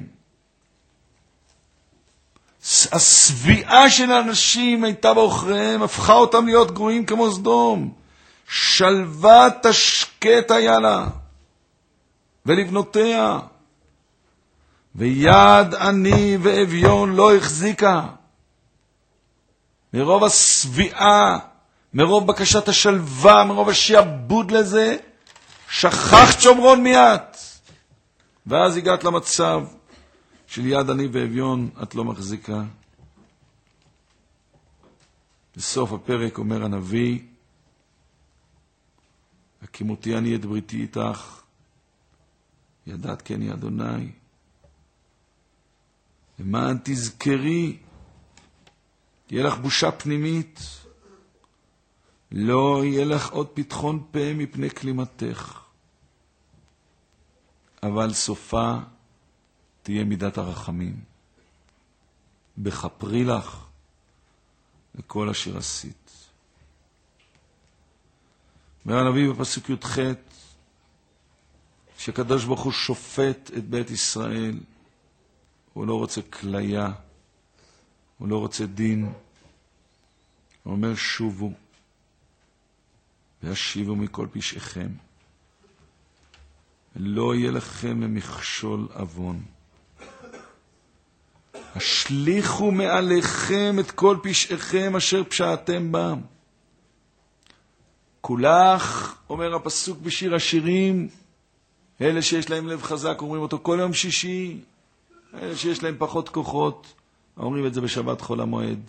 הסביעה של האנשים הייתה באוכריהם, הפכה אותם להיות גרועים כמו סדום. שלווה תשקט היה לה ולבנותיה, ויד עני ואביון לא החזיקה. מרוב הסביעה, מרוב בקשת השלווה, מרוב השיעבוד לזה, שכחת שומרון מיד. ואז הגעת למצב של יד עני ואביון, את לא מחזיקה. בסוף הפרק אומר הנביא, הקימותי אני את בריתי איתך, ידעת כן היא אדוני, למען תזכרי, תהיה לך בושה פנימית, לא יהיה לך עוד פתחון פה מפני כלימתך, אבל סופה תהיה מידת הרחמים, בכפרי לך לכל אשר עשית. אומר הנביא בפסוק י"ח, שקדוש ברוך הוא שופט את בית ישראל, הוא לא רוצה כליה, הוא לא רוצה דין, הוא אומר שובו והשיבו מכל פשעיכם, לא יהיה לכם למכשול עוון. השליכו מעליכם את כל פשעיכם אשר פשעתם בם. כולך, אומר הפסוק בשיר השירים, אלה שיש להם לב חזק אומרים אותו כל יום שישי, אלה שיש להם פחות כוחות אומרים את זה בשבת חול המועד.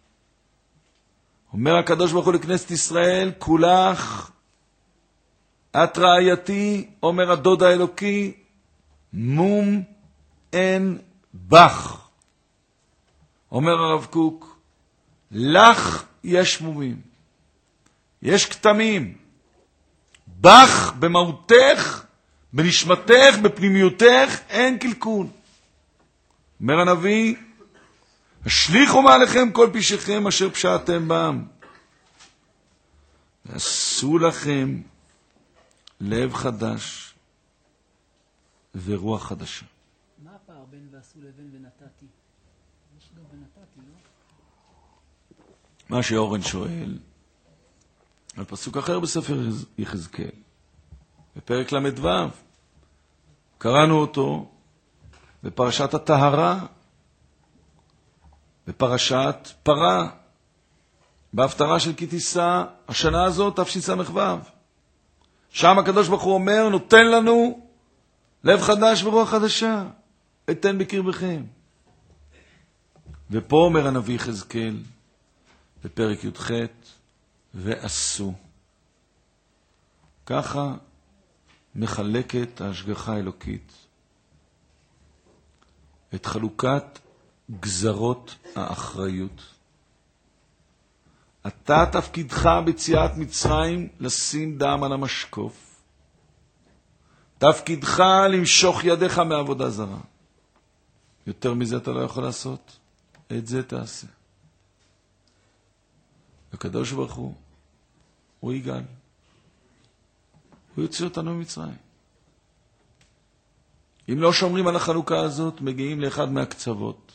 אומר הקדוש ברוך הוא לכנסת ישראל, כולך, את רעייתי, אומר הדוד האלוקי, מום אין בך. אומר הרב קוק, לך יש מומים, יש כתמים, בך במהותך, בנשמתך, בפנימיותך, אין קלקול. אומר הנביא, השליכו מעליכם כל פשעיכם אשר פשעתם בם, ועשו לכם לב חדש ורוח חדשה. מה הפער בין ועשו לבין ונתתי? יש גם ונתתי, לא? מה שאורן שואל, על פסוק אחר בספר יחזקאל, בפרק למדו, קראנו אותו בפרשת הטהרה, בפרשת פרה, בהפטרה של כי תישא, השנה הזאת תשס"ו. שם הקדוש ברוך הוא אומר, נותן לנו לב חדש ורוח חדשה, אתן בקרבכם. ופה אומר הנביא יחזקאל, בפרק י"ח, ועשו. ככה מחלקת ההשגחה האלוקית את חלוקת גזרות האחריות. אתה תפקידך ביציאת מצרים לשים דם על המשקוף. תפקידך למשוך ידיך מעבודה זרה. יותר מזה אתה לא יכול לעשות. את זה תעשה. הקדוש ברוך הוא, הוא יגאל. הוא יוציא אותנו ממצרים. אם לא שומרים על החלוקה הזאת, מגיעים לאחד מהקצוות.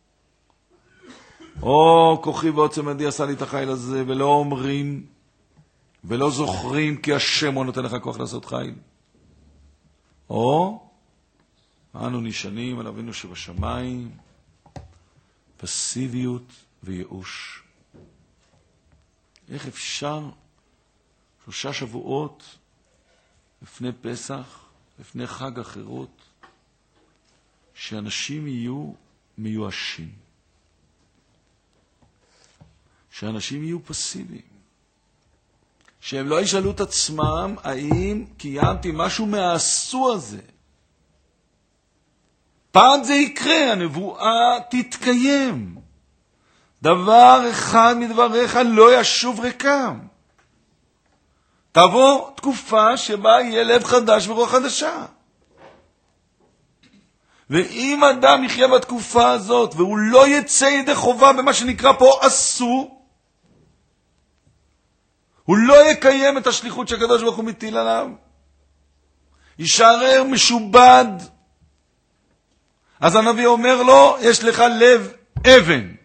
או כוחי ועוצם ידי עשה לי את החיל הזה, ולא אומרים, ולא זוכרים כי השם הוא נותן לך כוח לעשות חיל. או אנו נשענים על אבינו שבשמיים, פסיביות וייאוש. איך אפשר שלושה שבועות לפני פסח, לפני חג החירות, שאנשים יהיו מיואשים, שאנשים יהיו פסיביים, שהם לא ישאלו את עצמם האם קיימתי משהו מהעשו הזה. פעם זה יקרה, הנבואה תתקיים. דבר אחד מדבריך לא ישוב ריקם. תבוא תקופה שבה יהיה לב חדש ורוח חדשה. ואם אדם יחיה בתקופה הזאת והוא לא יצא ידי חובה במה שנקרא פה עשו, הוא לא יקיים את השליחות שהקדוש ברוך הוא מטיל עליו, יישאר משובד. אז הנביא אומר לו, יש לך לב אבן,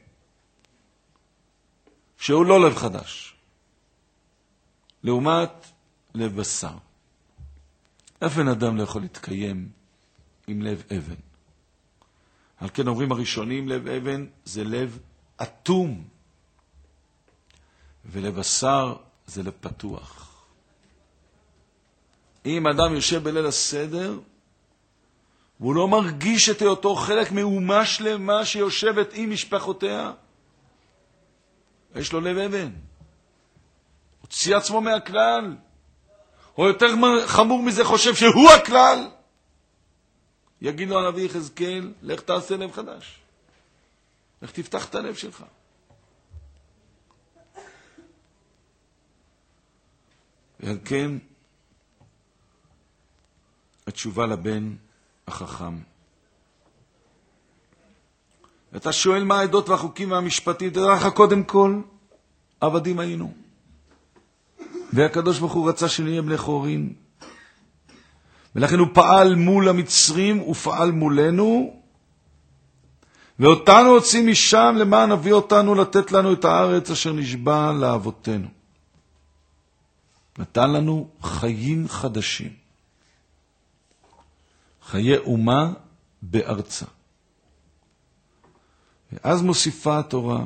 שהוא לא לב חדש, לעומת לב בשר. אבן אדם לא יכול להתקיים עם לב אבן. על כן אומרים הראשונים, לב אבן זה לב אטום, ולב בשר זה לב פתוח. אם אדם יושב בליל הסדר, והוא לא מרגיש את היותו חלק מאומה שלמה שיושבת עם משפחותיה, יש לו לב אבן. הוציא עצמו מהכלל, או יותר חמור מזה חושב שהוא הכלל. יגיד לו הנביא יחזקאל, לך תעשה לב חדש. לך תפתח את הלב שלך. ועל כן, התשובה לבן החכם. ואתה שואל מה העדות והחוקים והמשפטים, תדע לך קודם כל, עבדים היינו. והקדוש ברוך הוא רצה שנהיה בני חורין. ולכן הוא פעל מול המצרים, הוא פעל מולנו, ואותנו הוציא משם למען נביא אותנו לתת לנו את הארץ אשר נשבע לאבותינו. נתן לנו חיים חדשים. חיי אומה בארצה. ואז מוסיפה התורה,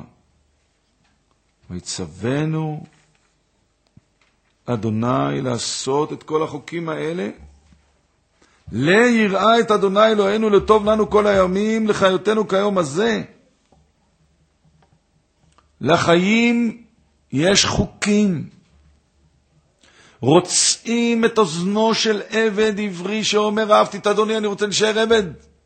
ויצוונו אדוני לעשות את כל החוקים האלה, ליראה את אדוני אלוהינו לטוב לנו כל הימים, לחיותנו כיום הזה. לחיים יש חוקים. רוצים את אוזנו של עבד עברי שאומר, אהבתי את אדוני, אני רוצה להישאר עבד.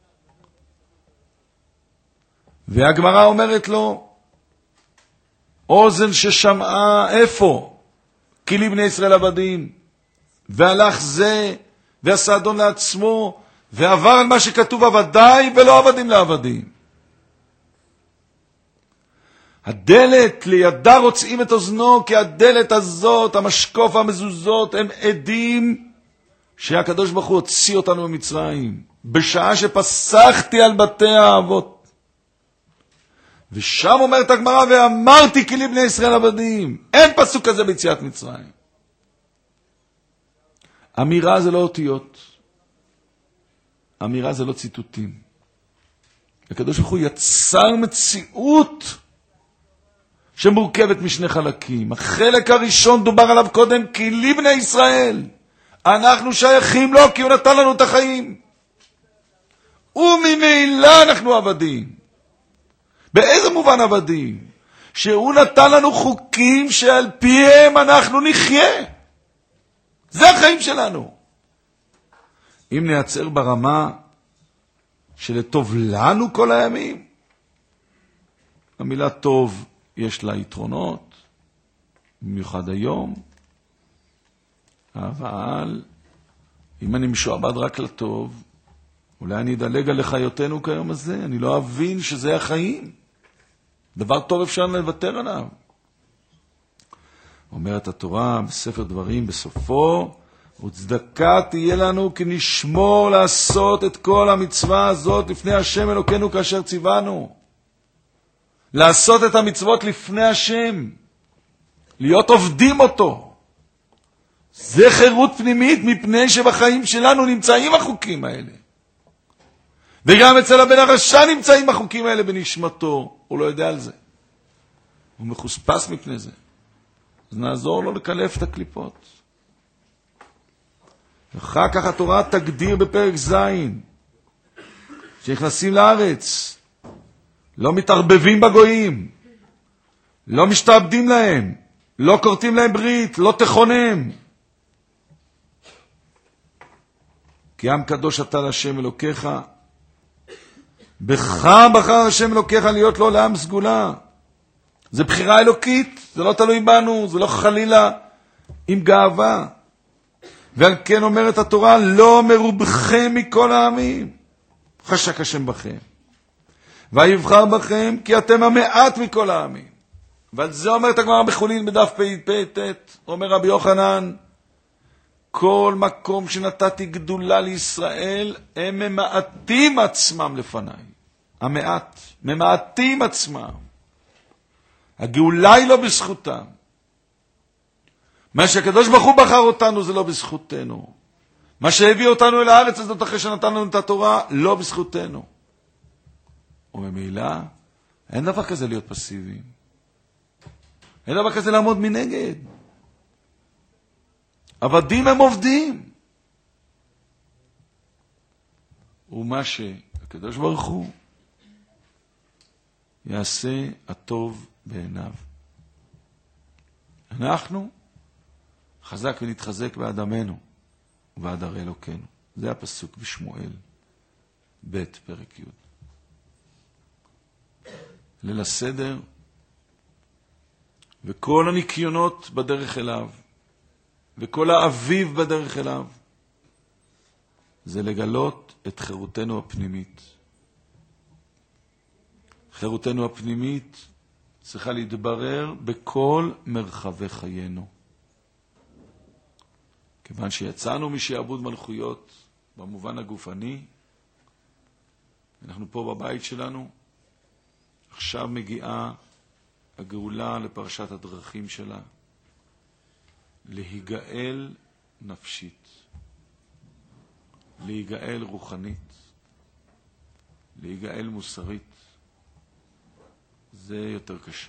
והגמרא אומרת לו, אוזן ששמעה איפה? כי לי בני ישראל עבדים. והלך זה, ועשה אדון לעצמו, ועבר על מה שכתוב עבדי ולא עבדים לעבדים. הדלת לידה רוצים את אוזנו, כי הדלת הזאת, המשקוף והמזוזות, הם עדים שהקדוש ברוך הוא הוציא אותנו ממצרים, בשעה שפסחתי על בתי האבות. ושם אומרת הגמרא, ואמרתי כי לי בני ישראל עבדים. אין פסוק כזה ביציאת מצרים. אמירה זה לא אותיות. אמירה זה לא ציטוטים. הקדוש ברוך הוא יצר מציאות שמורכבת משני חלקים. החלק הראשון דובר עליו קודם, כי לי בני ישראל. אנחנו שייכים לו כי הוא נתן לנו את החיים. וממילא אנחנו עבדים. באיזה מובן עבדים? שהוא נתן לנו חוקים שעל פיהם אנחנו נחיה. זה החיים שלנו. אם נייצר ברמה שלטוב לנו כל הימים, המילה טוב יש לה יתרונות, במיוחד היום, אבל אם אני משועבד רק לטוב, אולי אני אדלג על לחיותנו כיום הזה, אני לא אבין שזה החיים. דבר טוב אפשר לוותר עליו. אומרת התורה בספר דברים בסופו, וצדקה תהיה לנו כי נשמור לעשות את כל המצווה הזאת לפני השם אלוקינו כאשר ציוונו. לעשות את המצוות לפני השם. להיות עובדים אותו. זה חירות פנימית מפני שבחיים שלנו נמצאים החוקים האלה. וגם אצל הבן הרשע נמצאים החוקים האלה בנשמתו. הוא לא יודע על זה. הוא מחוספס מפני זה. אז נעזור לו לקלף את הקליפות. ואחר כך התורה תגדיר בפרק זין, שנכנסים לארץ, לא מתערבבים בגויים, לא משתעבדים להם, לא כורתים להם ברית, לא תכונם. כי עם קדוש אתה להשם אלוקיך, בך בחר השם אלוקיך להיות לו לעם סגולה. זה בחירה אלוקית, זה לא תלוי בנו, זה לא חלילה עם גאווה. ועל כן אומרת התורה, לא מרובכם מכל העמים, חשק השם בכם. ויבחר בכם כי אתם המעט מכל העמים. ועל זה אומרת הגמרא בחולין בדף פ"ט, אומר רבי יוחנן, כל מקום שנתתי גדולה לישראל, הם ממעטים עצמם לפניי. המעט, ממעטים עצמם. הגאולה היא לא בזכותם. מה שהקדוש ברוך הוא בחר אותנו זה לא בזכותנו. מה שהביא אותנו אל הארץ הזאת אחרי שנתנו לנו את התורה, לא בזכותנו. וממילא, אין דבר כזה להיות פסיביים. אין דבר כזה לעמוד מנגד. עבדים הם עובדים. ומה שהקדוש ברוך הוא יעשה הטוב בעיניו. אנחנו חזק ונתחזק בעד עמנו ובעד ערי אלוקינו. זה הפסוק בשמואל ב' פרק י'. ליל הסדר וכל הניקיונות בדרך אליו וכל האביב בדרך אליו זה לגלות את חירותנו הפנימית. חירותנו הפנימית צריכה להתברר בכל מרחבי חיינו. כיוון שיצאנו משעבוד מלכויות במובן הגופני, אנחנו פה בבית שלנו, עכשיו מגיעה הגאולה לפרשת הדרכים שלה, להיגאל נפשית, להיגאל רוחנית, להיגאל מוסרית. זה יותר קשה.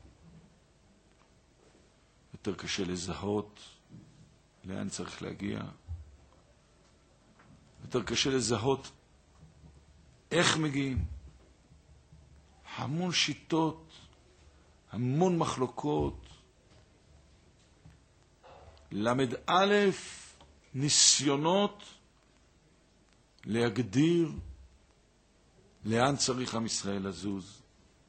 יותר קשה לזהות לאן צריך להגיע. יותר קשה לזהות איך מגיעים. המון שיטות, המון מחלוקות. למד א' ניסיונות להגדיר לאן צריך עם ישראל לזוז.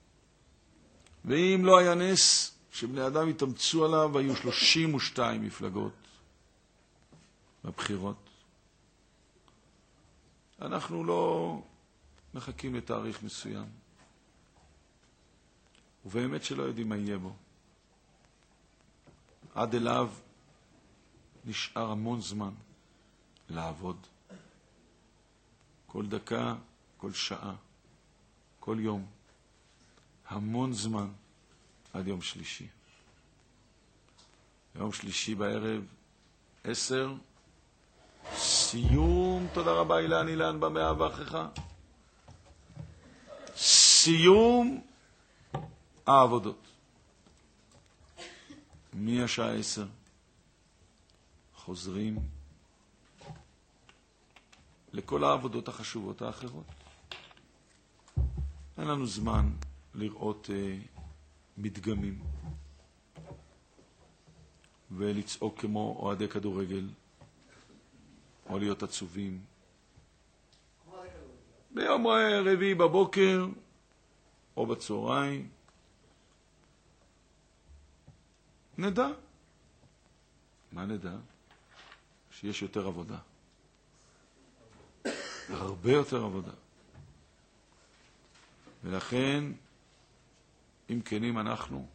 ואם לא היה נס שבני אדם התאמצו עליו, היו שלושים ושתיים מפלגות בבחירות. אנחנו לא מחכים לתאריך מסוים. ובאמת שלא יודעים מה יהיה בו. עד אליו נשאר המון זמן לעבוד. כל דקה, כל שעה, כל יום. המון זמן עד יום שלישי. יום שלישי בערב, עשר, סיום, תודה רבה אילן אילן במאה ואחריך. סיום העבודות. מהשעה עשר חוזרים לכל העבודות החשובות האחרות. אין לנו זמן לראות אה, מדגמים ולצעוק כמו אוהדי כדורגל או להיות עצובים. ביום רביעי בבוקר או בצהריים נדע. מה נדע? שיש יותר עבודה. הרבה יותר עבודה. ולכן, אם כנים אנחנו,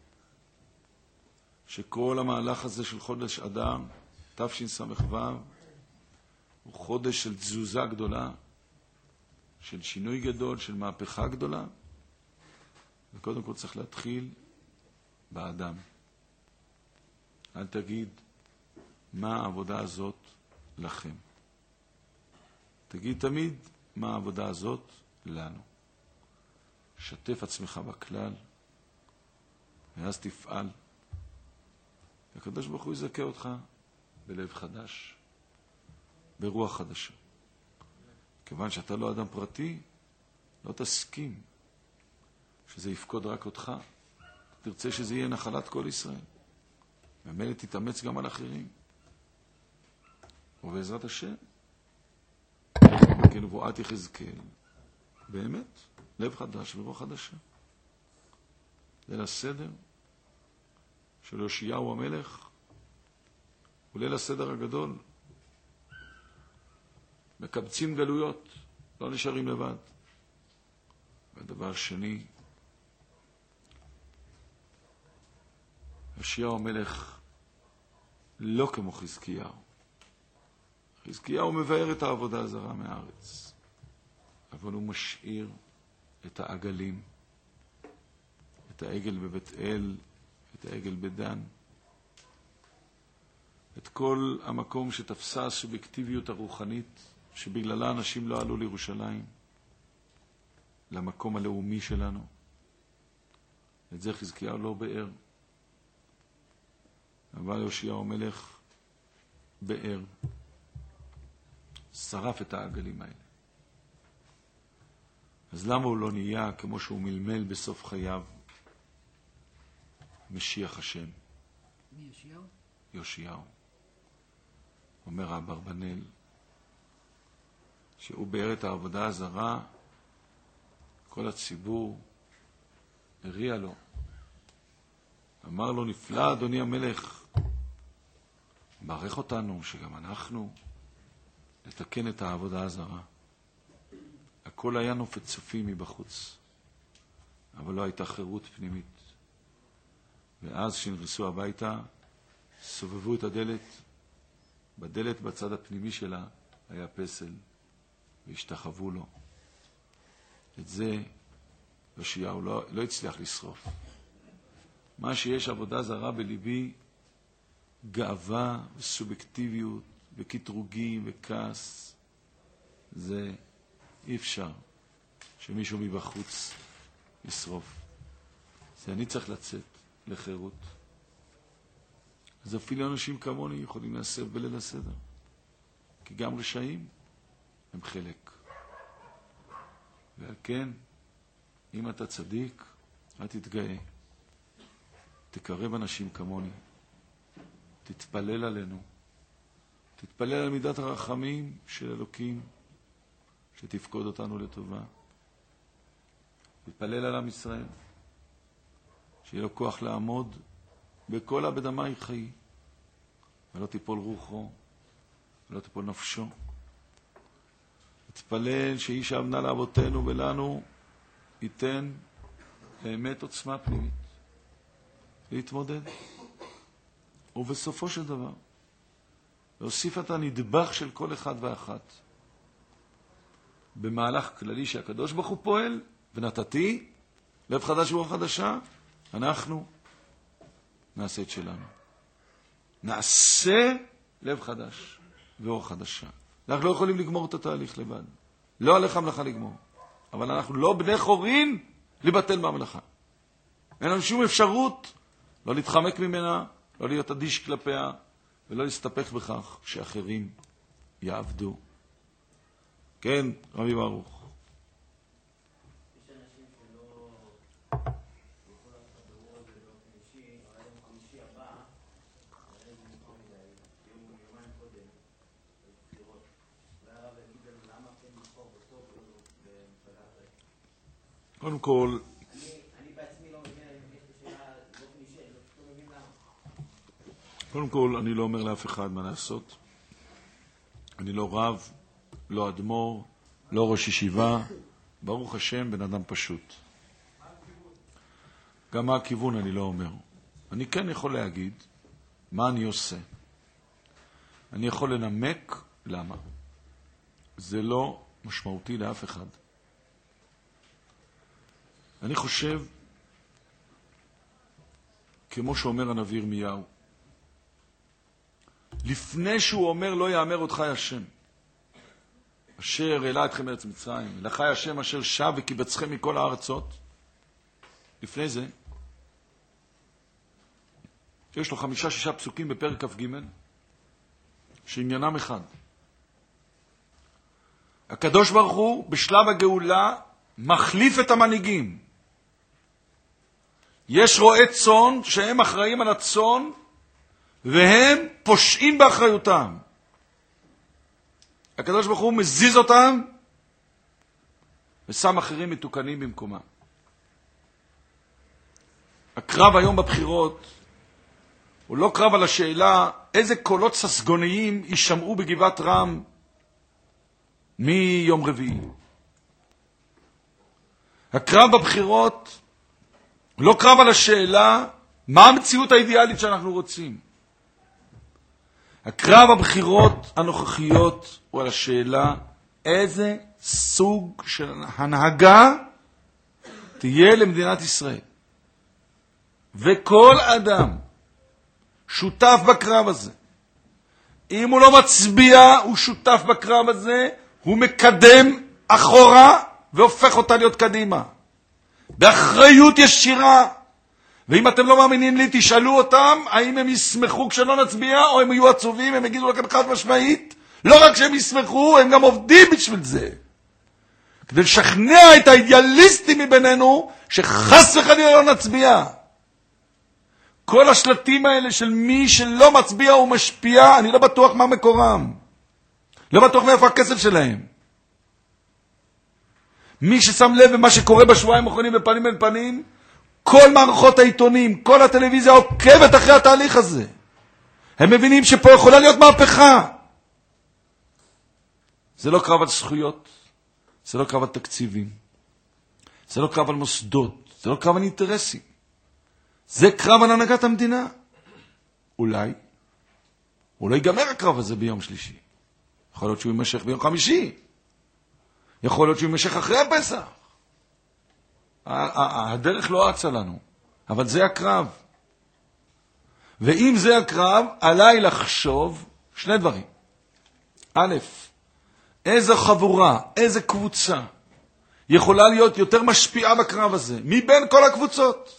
שכל המהלך הזה של חודש אדר, תשס"ו, הוא חודש של תזוזה גדולה, של שינוי גדול, של מהפכה גדולה, וקודם כל צריך להתחיל באדם. אל תגיד מה העבודה הזאת לכם. תגיד תמיד מה העבודה הזאת לנו. שתף עצמך בכלל, ואז תפעל. הקדוש ברוך הוא יזכה אותך בלב חדש, ברוח חדשה. כיוון שאתה לא אדם פרטי, לא תסכים שזה יפקוד רק אותך. תרצה שזה יהיה נחלת כל ישראל. והמלך תתאמץ גם על אחרים. ובעזרת השם, כנבואת יחזקאל, באמת, לב חדש ורוח חדשה. ליל הסדר של יאשיהו המלך, וליל הסדר הגדול. מקבצים גלויות, לא נשארים לבד. והדבר השני, יאשיהו המלך לא כמו חזקיהו. חזקיהו מבאר את העבודה הזרה מהארץ, אבל הוא משאיר את העגלים, את העגל בבית אל, את העגל בדן, את כל המקום שתפסה הסובייקטיביות הרוחנית, שבגללה אנשים לא עלו לירושלים, למקום הלאומי שלנו. את זה חזקיהו לא באר. אבל יאשיהו המלך באר, שרף את העגלים האלה. אז למה הוא לא נהיה כמו שהוא מלמל בסוף חייו? משיח השם. מי יאשיהו? יאשיהו. אומר אברבנאל, שהוא באר את העבודה הזרה, כל הציבור הריע לו. אמר לו, נפלא אדוני המלך, ברך אותנו שגם אנחנו לתקן את העבודה הזרה. הכל היה נופת צופים מבחוץ, אבל לא הייתה חירות פנימית. ואז כשנכנסו הביתה, סובבו את הדלת, בדלת בצד הפנימי שלה היה פסל, והשתחוו לו. את זה יאשיהו לא, לא הצליח לשרוף. מה שיש עבודה זרה בליבי, גאווה וסובייקטיביות וקטרוגים וכעס, זה אי אפשר שמישהו מבחוץ ישרוף. זה אני צריך לצאת לחירות. אז אפילו אנשים כמוני יכולים להסב בליל הסדר, כי גם רשעים הם חלק. ועל כן, אם אתה צדיק, אל תתגאה. תקרב אנשים כמוני. תתפלל עלינו. תתפלל על מידת הרחמים של אלוקים, שתפקוד אותנו לטובה. תתפלל על עם ישראל, שיהיה לו כוח לעמוד בכל הבדמי חיי, ולא תיפול רוחו, ולא תיפול נפשו. תתפלל שאיש אבנה לאבותינו ולנו ייתן באמת עוצמה פנימית להתמודד, ובסופו של דבר להוסיף את הנדבך של כל אחד ואחת במהלך כללי שהקדוש ברוך הוא פועל, ונתתי לב חדש ורוח חדשה. אנחנו נעשה את שלנו, נעשה לב חדש ורוח חדשה. אנחנו לא יכולים לגמור את התהליך לבד, לא עליך המלאכה לגמור, אבל אנחנו לא בני חורין לבטל מהמלאכה. אין לנו שום אפשרות לא להתחמק ממנה, לא להיות אדיש כלפיה, ולא להסתפק בכך שאחרים יעבדו. כן, רבי ברוך. יש אנשים שלא יוכלו לעשות הדבר הזה באופן אישי, אבל יום חמישי הבא, זה מאוחר מדי, יום יומיים קודם, בבחירות. והרב יגיד לנו למה כן לבחור בטוב ולא במפלגה אחרת. קודם כל, אני בעצמי לא מבין, אני מבקש את השאלה באופן אישי, אני לא מבין למה. קודם כל, אני לא אומר לאף אחד מה לעשות. אני לא רב, לא אדמו"ר, לא ראש ישיבה, ברוך השם, בן אדם פשוט. גם מה הכיוון אני לא אומר. אני כן יכול להגיד מה אני עושה. אני יכול לנמק למה. זה לא משמעותי לאף אחד. אני חושב, כמו שאומר הנביא ירמיהו, לפני שהוא אומר לא יאמר אותך השם, אשר העלה אתכם מארץ מצרים, לך השם אשר שב וקיבצכם מכל הארצות. לפני זה, יש לו חמישה שישה פסוקים בפרק כ"ג, שעניינם אחד. הקדוש ברוך הוא בשלב הגאולה מחליף את המנהיגים. יש רועי צאן שהם אחראים על הצאן, והם פושעים באחריותם. הקדוש ברוך הוא מזיז אותם ושם אחרים מתוקנים במקומם. הקרב היום בבחירות הוא לא קרב על השאלה איזה קולות ססגוניים יישמעו בגבעת רם מיום רביעי. הקרב בבחירות הוא לא קרב על השאלה מה המציאות האידיאלית שאנחנו רוצים. הקרב בבחירות הנוכחיות הוא על השאלה איזה סוג של הנהגה תהיה למדינת ישראל. וכל אדם שותף בקרב הזה. אם הוא לא מצביע, הוא שותף בקרב הזה, הוא מקדם אחורה והופך אותה להיות קדימה. באחריות ישירה. ואם אתם לא מאמינים לי, תשאלו אותם האם הם ישמחו כשלא נצביע, או הם יהיו עצובים, הם יגידו לכם חד משמעית. לא רק שהם ישמחו, הם גם עובדים בשביל זה. כדי לשכנע את האידיאליסטים מבינינו, שחס וחלילה לא נצביע. כל השלטים האלה של מי שלא מצביע ומשפיע, אני לא בטוח מה מקורם. לא בטוח מאיפה הכסף שלהם. מי ששם לב במה שקורה בשבועיים האחרונים בפנים בין פנים, כל מערכות העיתונים, כל הטלוויזיה עוקבת אחרי התהליך הזה. הם מבינים שפה יכולה להיות מהפכה. זה לא קרב על זכויות, זה לא קרב על תקציבים, זה לא קרב על מוסדות, זה לא קרב על אינטרסים. זה קרב על הנהגת המדינה. אולי, אולי ייגמר הקרב הזה ביום שלישי. יכול להיות שהוא יימשך ביום חמישי. יכול להיות שהוא יימשך אחרי הפסח. הדרך לא אצה לנו, אבל זה הקרב. ואם זה הקרב, עליי לחשוב שני דברים. א', איזו חבורה, איזו קבוצה יכולה להיות יותר משפיעה בקרב הזה, מבין כל הקבוצות.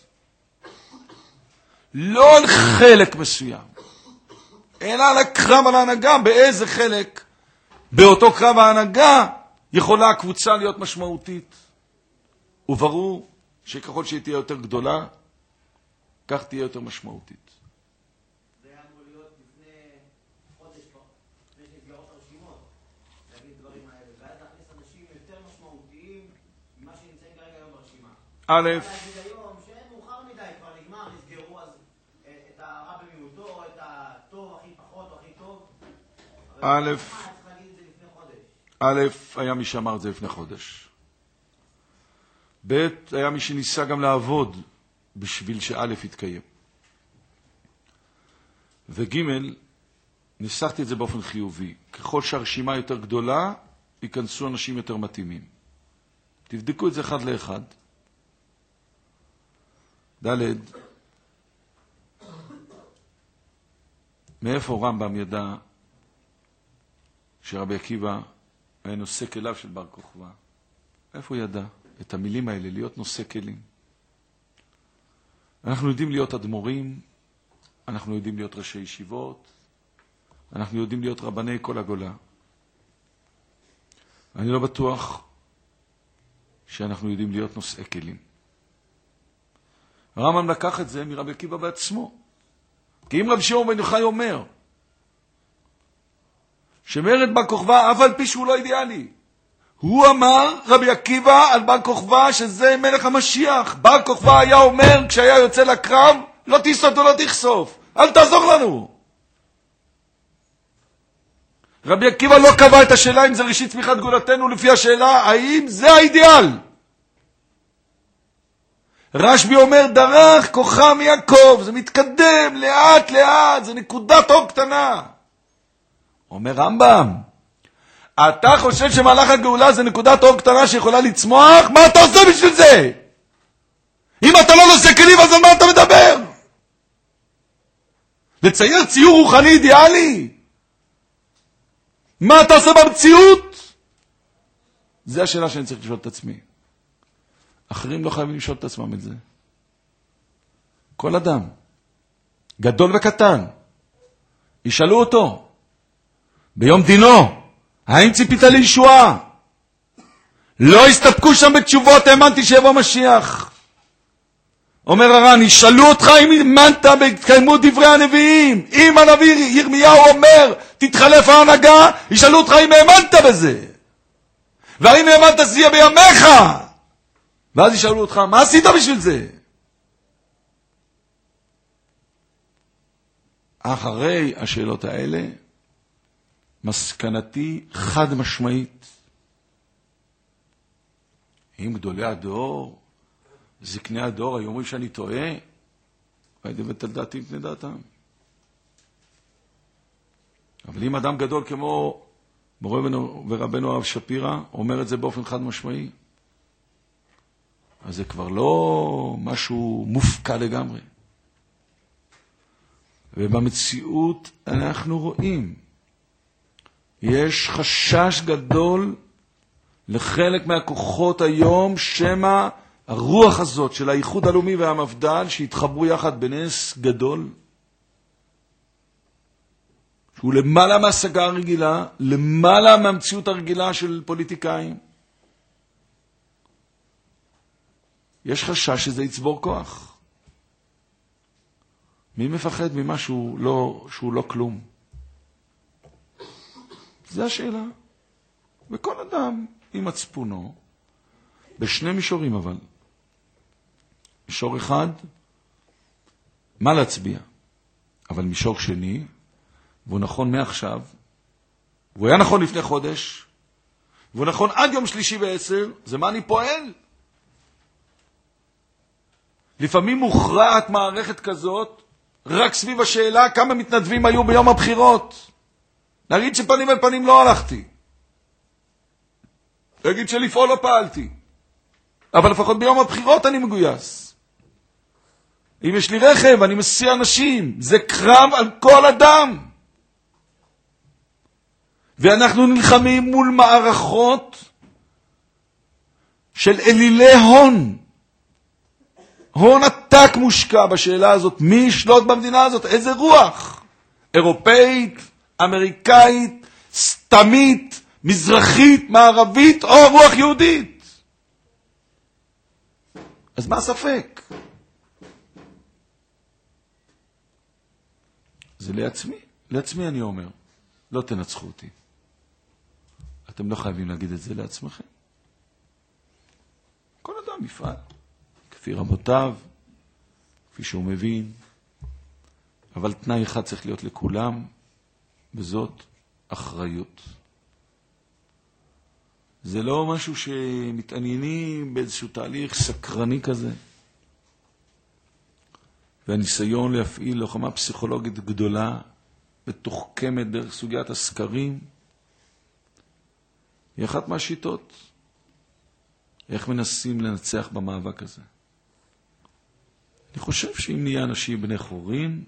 לא על חלק מסוים, אלא על הקרב על ההנהגה, באיזה חלק באותו קרב ההנהגה יכולה הקבוצה להיות משמעותית. וברור שככל שהיא תהיה יותר גדולה, כך תהיה יותר משמעותית. זה היה אמור להיות לפני חודש, לפני שנסגרות הרשימות, להגיד דברים האלה, ואז להכניס אנשים יותר משמעותיים ממה שנמצאים כרגע היום ברשימה. א', להגיד היום שאין מאוחר מדי, כבר נגמר, נסגרו אז את הרע במיעוטו, את הטוב הכי פחות או הכי טוב. א', צריך להגיד את זה לפני חודש. א', היה מי שאמר את זה לפני חודש. ב', היה מי שניסה גם לעבוד בשביל שא' יתקיים. וג', ניסחתי את זה באופן חיובי. ככל שהרשימה יותר גדולה, ייכנסו אנשים יותר מתאימים. תבדקו את זה אחד לאחד. ד', מאיפה רמב"ם ידע שרבי עקיבא היה נושא כליו של בר כוכבא? איפה הוא ידע את המילים האלה, להיות נושא כלים? אנחנו יודעים להיות אדמו"רים, אנחנו יודעים להיות ראשי ישיבות, אנחנו יודעים להיות רבני כל הגולה. אני לא בטוח שאנחנו יודעים להיות נושאי כלים. הרמב"ם לקח את זה מרבי עקיבא בעצמו. כי אם רבי שמעון בן יוחאי אומר שמרד בר כוכבא, אף על פי שהוא לא אידיאלי, הוא אמר, רבי עקיבא, על בר כוכבא, שזה מלך המשיח. בר כוכבא היה אומר, כשהיה יוצא לקרב, לא תסתות ולא תחשוף. אל תעזור לנו. רבי עקיבא לא קבע את השאלה אם זה ראשית צמיחת גאולתנו, לפי השאלה, האם זה האידיאל. רשב"י אומר, דרך כוכם יעקב, זה מתקדם לאט לאט, זה נקודת אור קטנה. אומר רמב"ם, אתה חושב שמהלך הגאולה זה נקודת אור קטנה שיכולה לצמוח? מה אתה עושה בשביל זה? אם אתה לא נושא כלים, אז על מה אתה מדבר? לצייר ציור רוחני אידיאלי? מה אתה עושה במציאות? זה השאלה שאני צריך לשאול את עצמי. אחרים לא חייבים לשאול את עצמם את זה. כל אדם, גדול וקטן, ישאלו אותו, ביום דינו, האם ציפית לישועה? לא הסתפקו שם בתשובות, האמנתי שיבוא משיח. אומר הר"ן, ישאלו אותך אם האמנת בהתקיימות דברי הנביאים. אם הנביא ירמיהו אומר, תתחלף ההנהגה, ישאלו אותך אם האמנת בזה. והאם האמנת זה יהיה בימיך. ואז ישאלו אותך, מה עשית בשביל זה? אחרי השאלות האלה, מסקנתי חד משמעית. אם גדולי הדור, זקני הדור, היו אומרים שאני טועה, והייתי בטל דעתי מפני דעתם. אבל אם אדם גדול כמו מורנו ורבנו הרב שפירא, אומר את זה באופן חד משמעי, אז זה כבר לא משהו מופקע לגמרי. ובמציאות אנחנו רואים, יש חשש גדול לחלק מהכוחות היום, שמה הרוח הזאת של האיחוד הלאומי והמפד"ל, שהתחברו יחד בנס גדול, שהוא למעלה מהשגה הרגילה, למעלה מהמציאות הרגילה של פוליטיקאים. יש חשש שזה יצבור כוח. מי מפחד ממה שהוא לא, שהוא לא כלום? זו השאלה. וכל אדם עם מצפונו, בשני מישורים אבל. מישור אחד, מה להצביע? אבל מישור שני, והוא נכון מעכשיו, והוא היה נכון לפני חודש, והוא נכון עד יום שלישי בעשר, זה מה אני פועל. לפעמים מוכרעת מערכת כזאת, רק סביב השאלה כמה מתנדבים היו ביום הבחירות. נגיד שפנים אל פנים לא הלכתי. נגיד שלפעול לא פעלתי. אבל לפחות ביום הבחירות אני מגויס. אם יש לי רכב, אני מסיע אנשים. זה קרב על כל אדם. ואנחנו נלחמים מול מערכות של אלילי הון. הון עתק מושקע בשאלה הזאת. מי ישלוט במדינה הזאת? איזה רוח? אירופאית, אמריקאית, סתמית, מזרחית, מערבית, או רוח יהודית? אז מה הספק? זה לעצמי. לעצמי אני אומר, לא תנצחו אותי. אתם לא חייבים להגיד את זה לעצמכם. כל אדם יפעל, כפי רבותיו, כפי שהוא מבין. אבל תנאי אחד צריך להיות לכולם, וזאת אחריות. זה לא משהו שמתעניינים באיזשהו תהליך סקרני כזה. והניסיון להפעיל לוחמה פסיכולוגית גדולה, ותוחכמת דרך סוגיית הסקרים, היא אחת מהשיטות. איך מנסים לנצח במאבק הזה? אני חושב שאם נהיה אנשים בני חורין,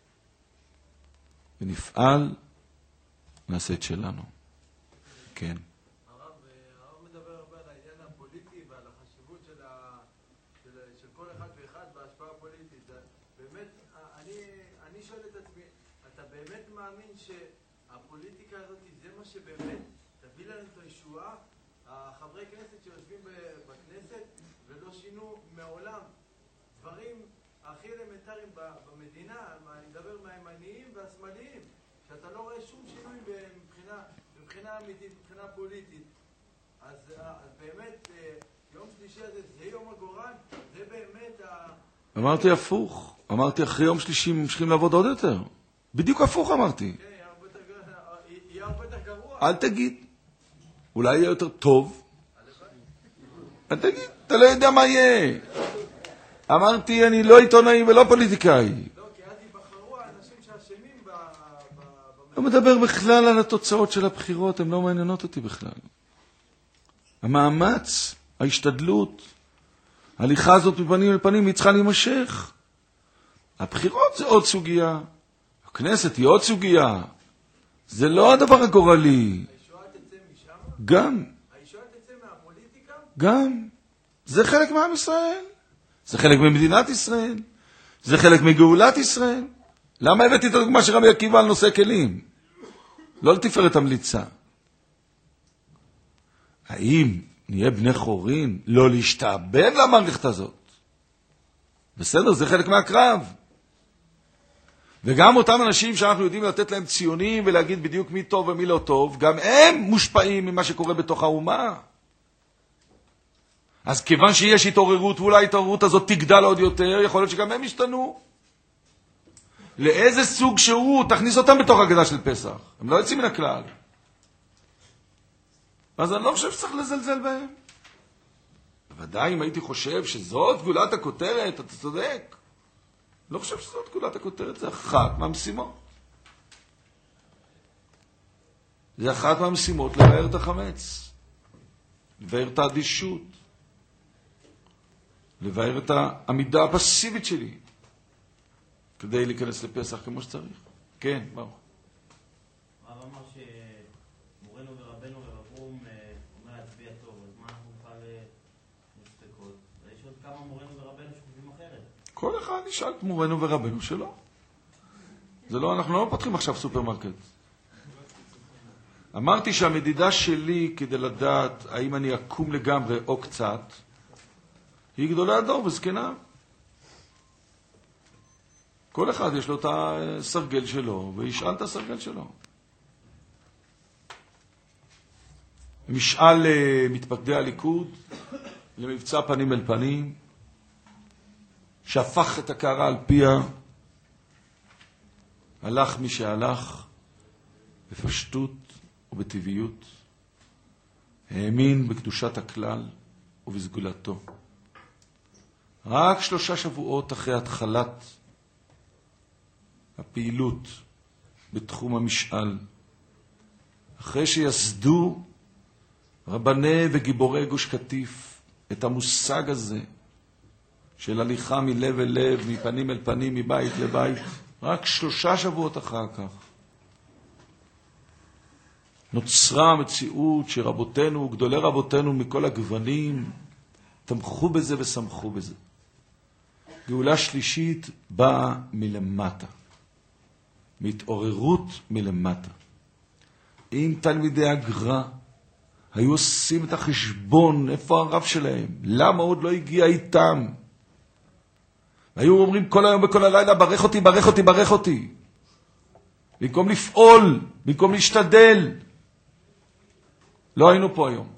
ונפעל, נעשה את שלנו. כן. הרב מדבר הרבה על העניין הפוליטי ועל החשיבות של, ה, של, של כל אחד ואחד בהשפעה הפוליטית. באמת, אני, אני שואל את עצמי, אתה באמת מאמין שהפוליטיקה הזאת זה מה שבאמת תביא לנו את הישועה? החברי כנסת שיושבים בכנסת ולא שינו מעולם דברים הכי אלמנטריים במדינה, אני מדבר מהימניים והשמאליים, שאתה לא רואה שום שינוי מבחינה, מבחינה אמיתית, מבחינה פוליטית. אז, אז באמת, יום שלישי הזה, זה יום הגורל, זה באמת ה... אמרתי הפוך. אמרתי אחרי יום שלישי ממשיכים לעבוד עוד יותר. בדיוק הפוך אמרתי. כן, יהיה הרבה יותר גרוע. אל תגיד. אולי יהיה יותר טוב. אל תגיד, אתה לא יודע מה יהיה. אמרתי, אני לא עיתונאי ולא פוליטיקאי. לא, כי אז יבחרו האנשים שאשמים ב... לא מדבר בכלל על התוצאות של הבחירות, הן לא מעניינות אותי בכלל. המאמץ, ההשתדלות, ההליכה הזאת מפנים לפנים, היא צריכה להימשך. הבחירות זה עוד סוגיה. הכנסת היא עוד סוגיה. זה לא הדבר הגורלי. הישועה תצא משם? גם. הישועה תצא מהפוליטיקה? גם. זה חלק מעם ישראל. זה חלק ממדינת ישראל. זה חלק מגאולת ישראל. למה הבאתי את הדוגמה של רבי עקיבא על נושא כלים? לא לתפארת המליצה. האם נהיה בני חורין לא להשתעבד למערכת הזאת? בסדר, זה חלק מהקרב. וגם אותם אנשים שאנחנו יודעים לתת להם ציונים ולהגיד בדיוק מי טוב ומי לא טוב, גם הם מושפעים ממה שקורה בתוך האומה. אז כיוון שיש התעוררות, ואולי ההתעוררות הזאת תגדל עוד יותר, יכול להיות שגם הם ישתנו. לאיזה סוג שהוא, תכניס אותם בתוך הגדה של פסח. הם לא יוצאים מן הכלל. אז אני לא חושב שצריך לזלזל בהם. בוודאי אם הייתי חושב שזאת גולת הכותרת, אתה צודק. לא חושב שזאת גולת הכותרת, זה אחת מהמשימות. זה אחת מהמשימות לבאר את החמץ. לבאר את האדישות. לבאר את העמידה הפסיבית שלי. כדי להיכנס לפסח כמו שצריך. כן, ברוך. הרב אמר שמורנו ורבנו ורבום אומר להצביע טוב, אז מה אנחנו נוכל לספקות? יש עוד כמה מורנו ורבנו שחושבים אחרת. כל אחד נשאל את מורנו ורבנו שלו. זה לא, אנחנו לא פותחים עכשיו סופרמרקט. אמרתי שהמדידה שלי כדי לדעת האם אני אקום לגמרי או קצת, היא גדולה הדור וזקנה. כל אחד יש לו את הסרגל שלו, וישאל את הסרגל שלו. משאל מתפקדי הליכוד, למבצע פנים אל פנים, שהפך את הקערה על פיה, הלך מי שהלך, בפשטות ובטבעיות, האמין בקדושת הכלל ובסגולתו. רק שלושה שבועות אחרי התחלת הפעילות בתחום המשאל, אחרי שיסדו רבני וגיבורי גוש קטיף את המושג הזה של הליכה מלב אל לב, מפנים אל פנים, מבית לבית, רק שלושה שבועות אחר כך נוצרה המציאות שרבותינו, גדולי רבותינו מכל הגוונים, תמכו בזה ושמחו בזה. גאולה שלישית באה מלמטה, מהתעוררות מלמטה. אם תלמידי הגר"א היו עושים את החשבון, איפה הרב שלהם? למה עוד לא הגיע איתם? היו אומרים כל היום וכל הלילה, ברך אותי, ברך אותי, ברך אותי. במקום לפעול, במקום להשתדל. לא היינו פה היום.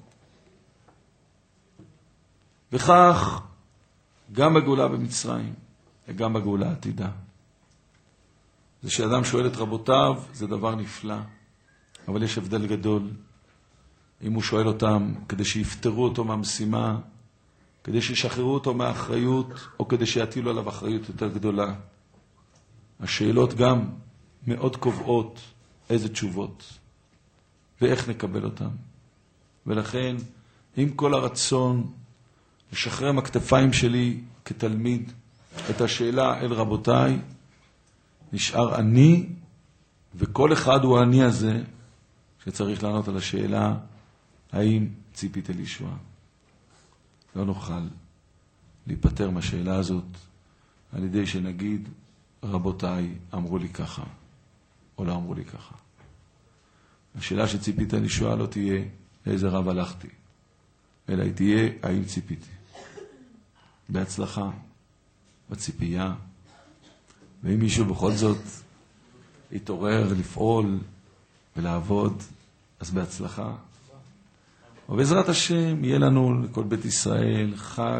וכך, גם בגאולה במצרים, וגם בגאולה העתידה. זה שאדם שואל את רבותיו, זה דבר נפלא. אבל יש הבדל גדול. אם הוא שואל אותם כדי שיפטרו אותו מהמשימה, כדי שישחררו אותו מהאחריות, או כדי שיטילו עליו אחריות יותר גדולה. השאלות גם מאוד קובעות איזה תשובות, ואיך נקבל אותן. ולכן, עם כל הרצון לשחרר מהכתפיים שלי כתלמיד את השאלה אל רבותיי, נשאר אני, וכל אחד הוא אני הזה שצריך לענות על השאלה, האם ציפית לישועה? לא נוכל להיפטר מהשאלה הזאת על ידי שנגיד, רבותיי אמרו לי ככה, או לא אמרו לי ככה. השאלה שציפית לישועה לא תהיה לאיזה רב הלכתי, אלא היא תהיה האם ציפיתי. בהצלחה, בציפייה, ואם מישהו בכל זאת יתעורר לפעול ולעבוד, אז בהצלחה. ובעזרת השם יהיה לנו לכל בית ישראל חג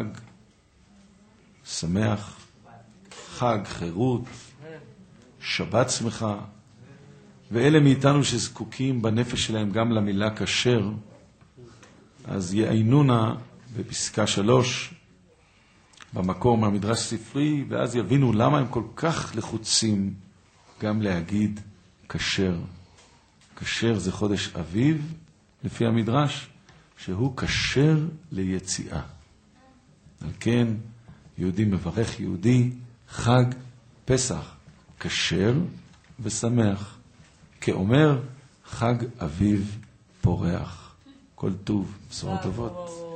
שמח, חג חירות, שבת שמחה, ואלה מאיתנו שזקוקים בנפש שלהם גם למילה כשר, אז יעינונה בפסקה שלוש, במקור מהמדרש ספרי, ואז יבינו למה הם כל כך לחוצים גם להגיד כשר. כשר זה חודש אביב, לפי המדרש, שהוא כשר ליציאה. על כן, יהודי מברך יהודי, חג פסח, כשר ושמח. כאומר, חג אביב פורח. כל טוב, בשורות טובות.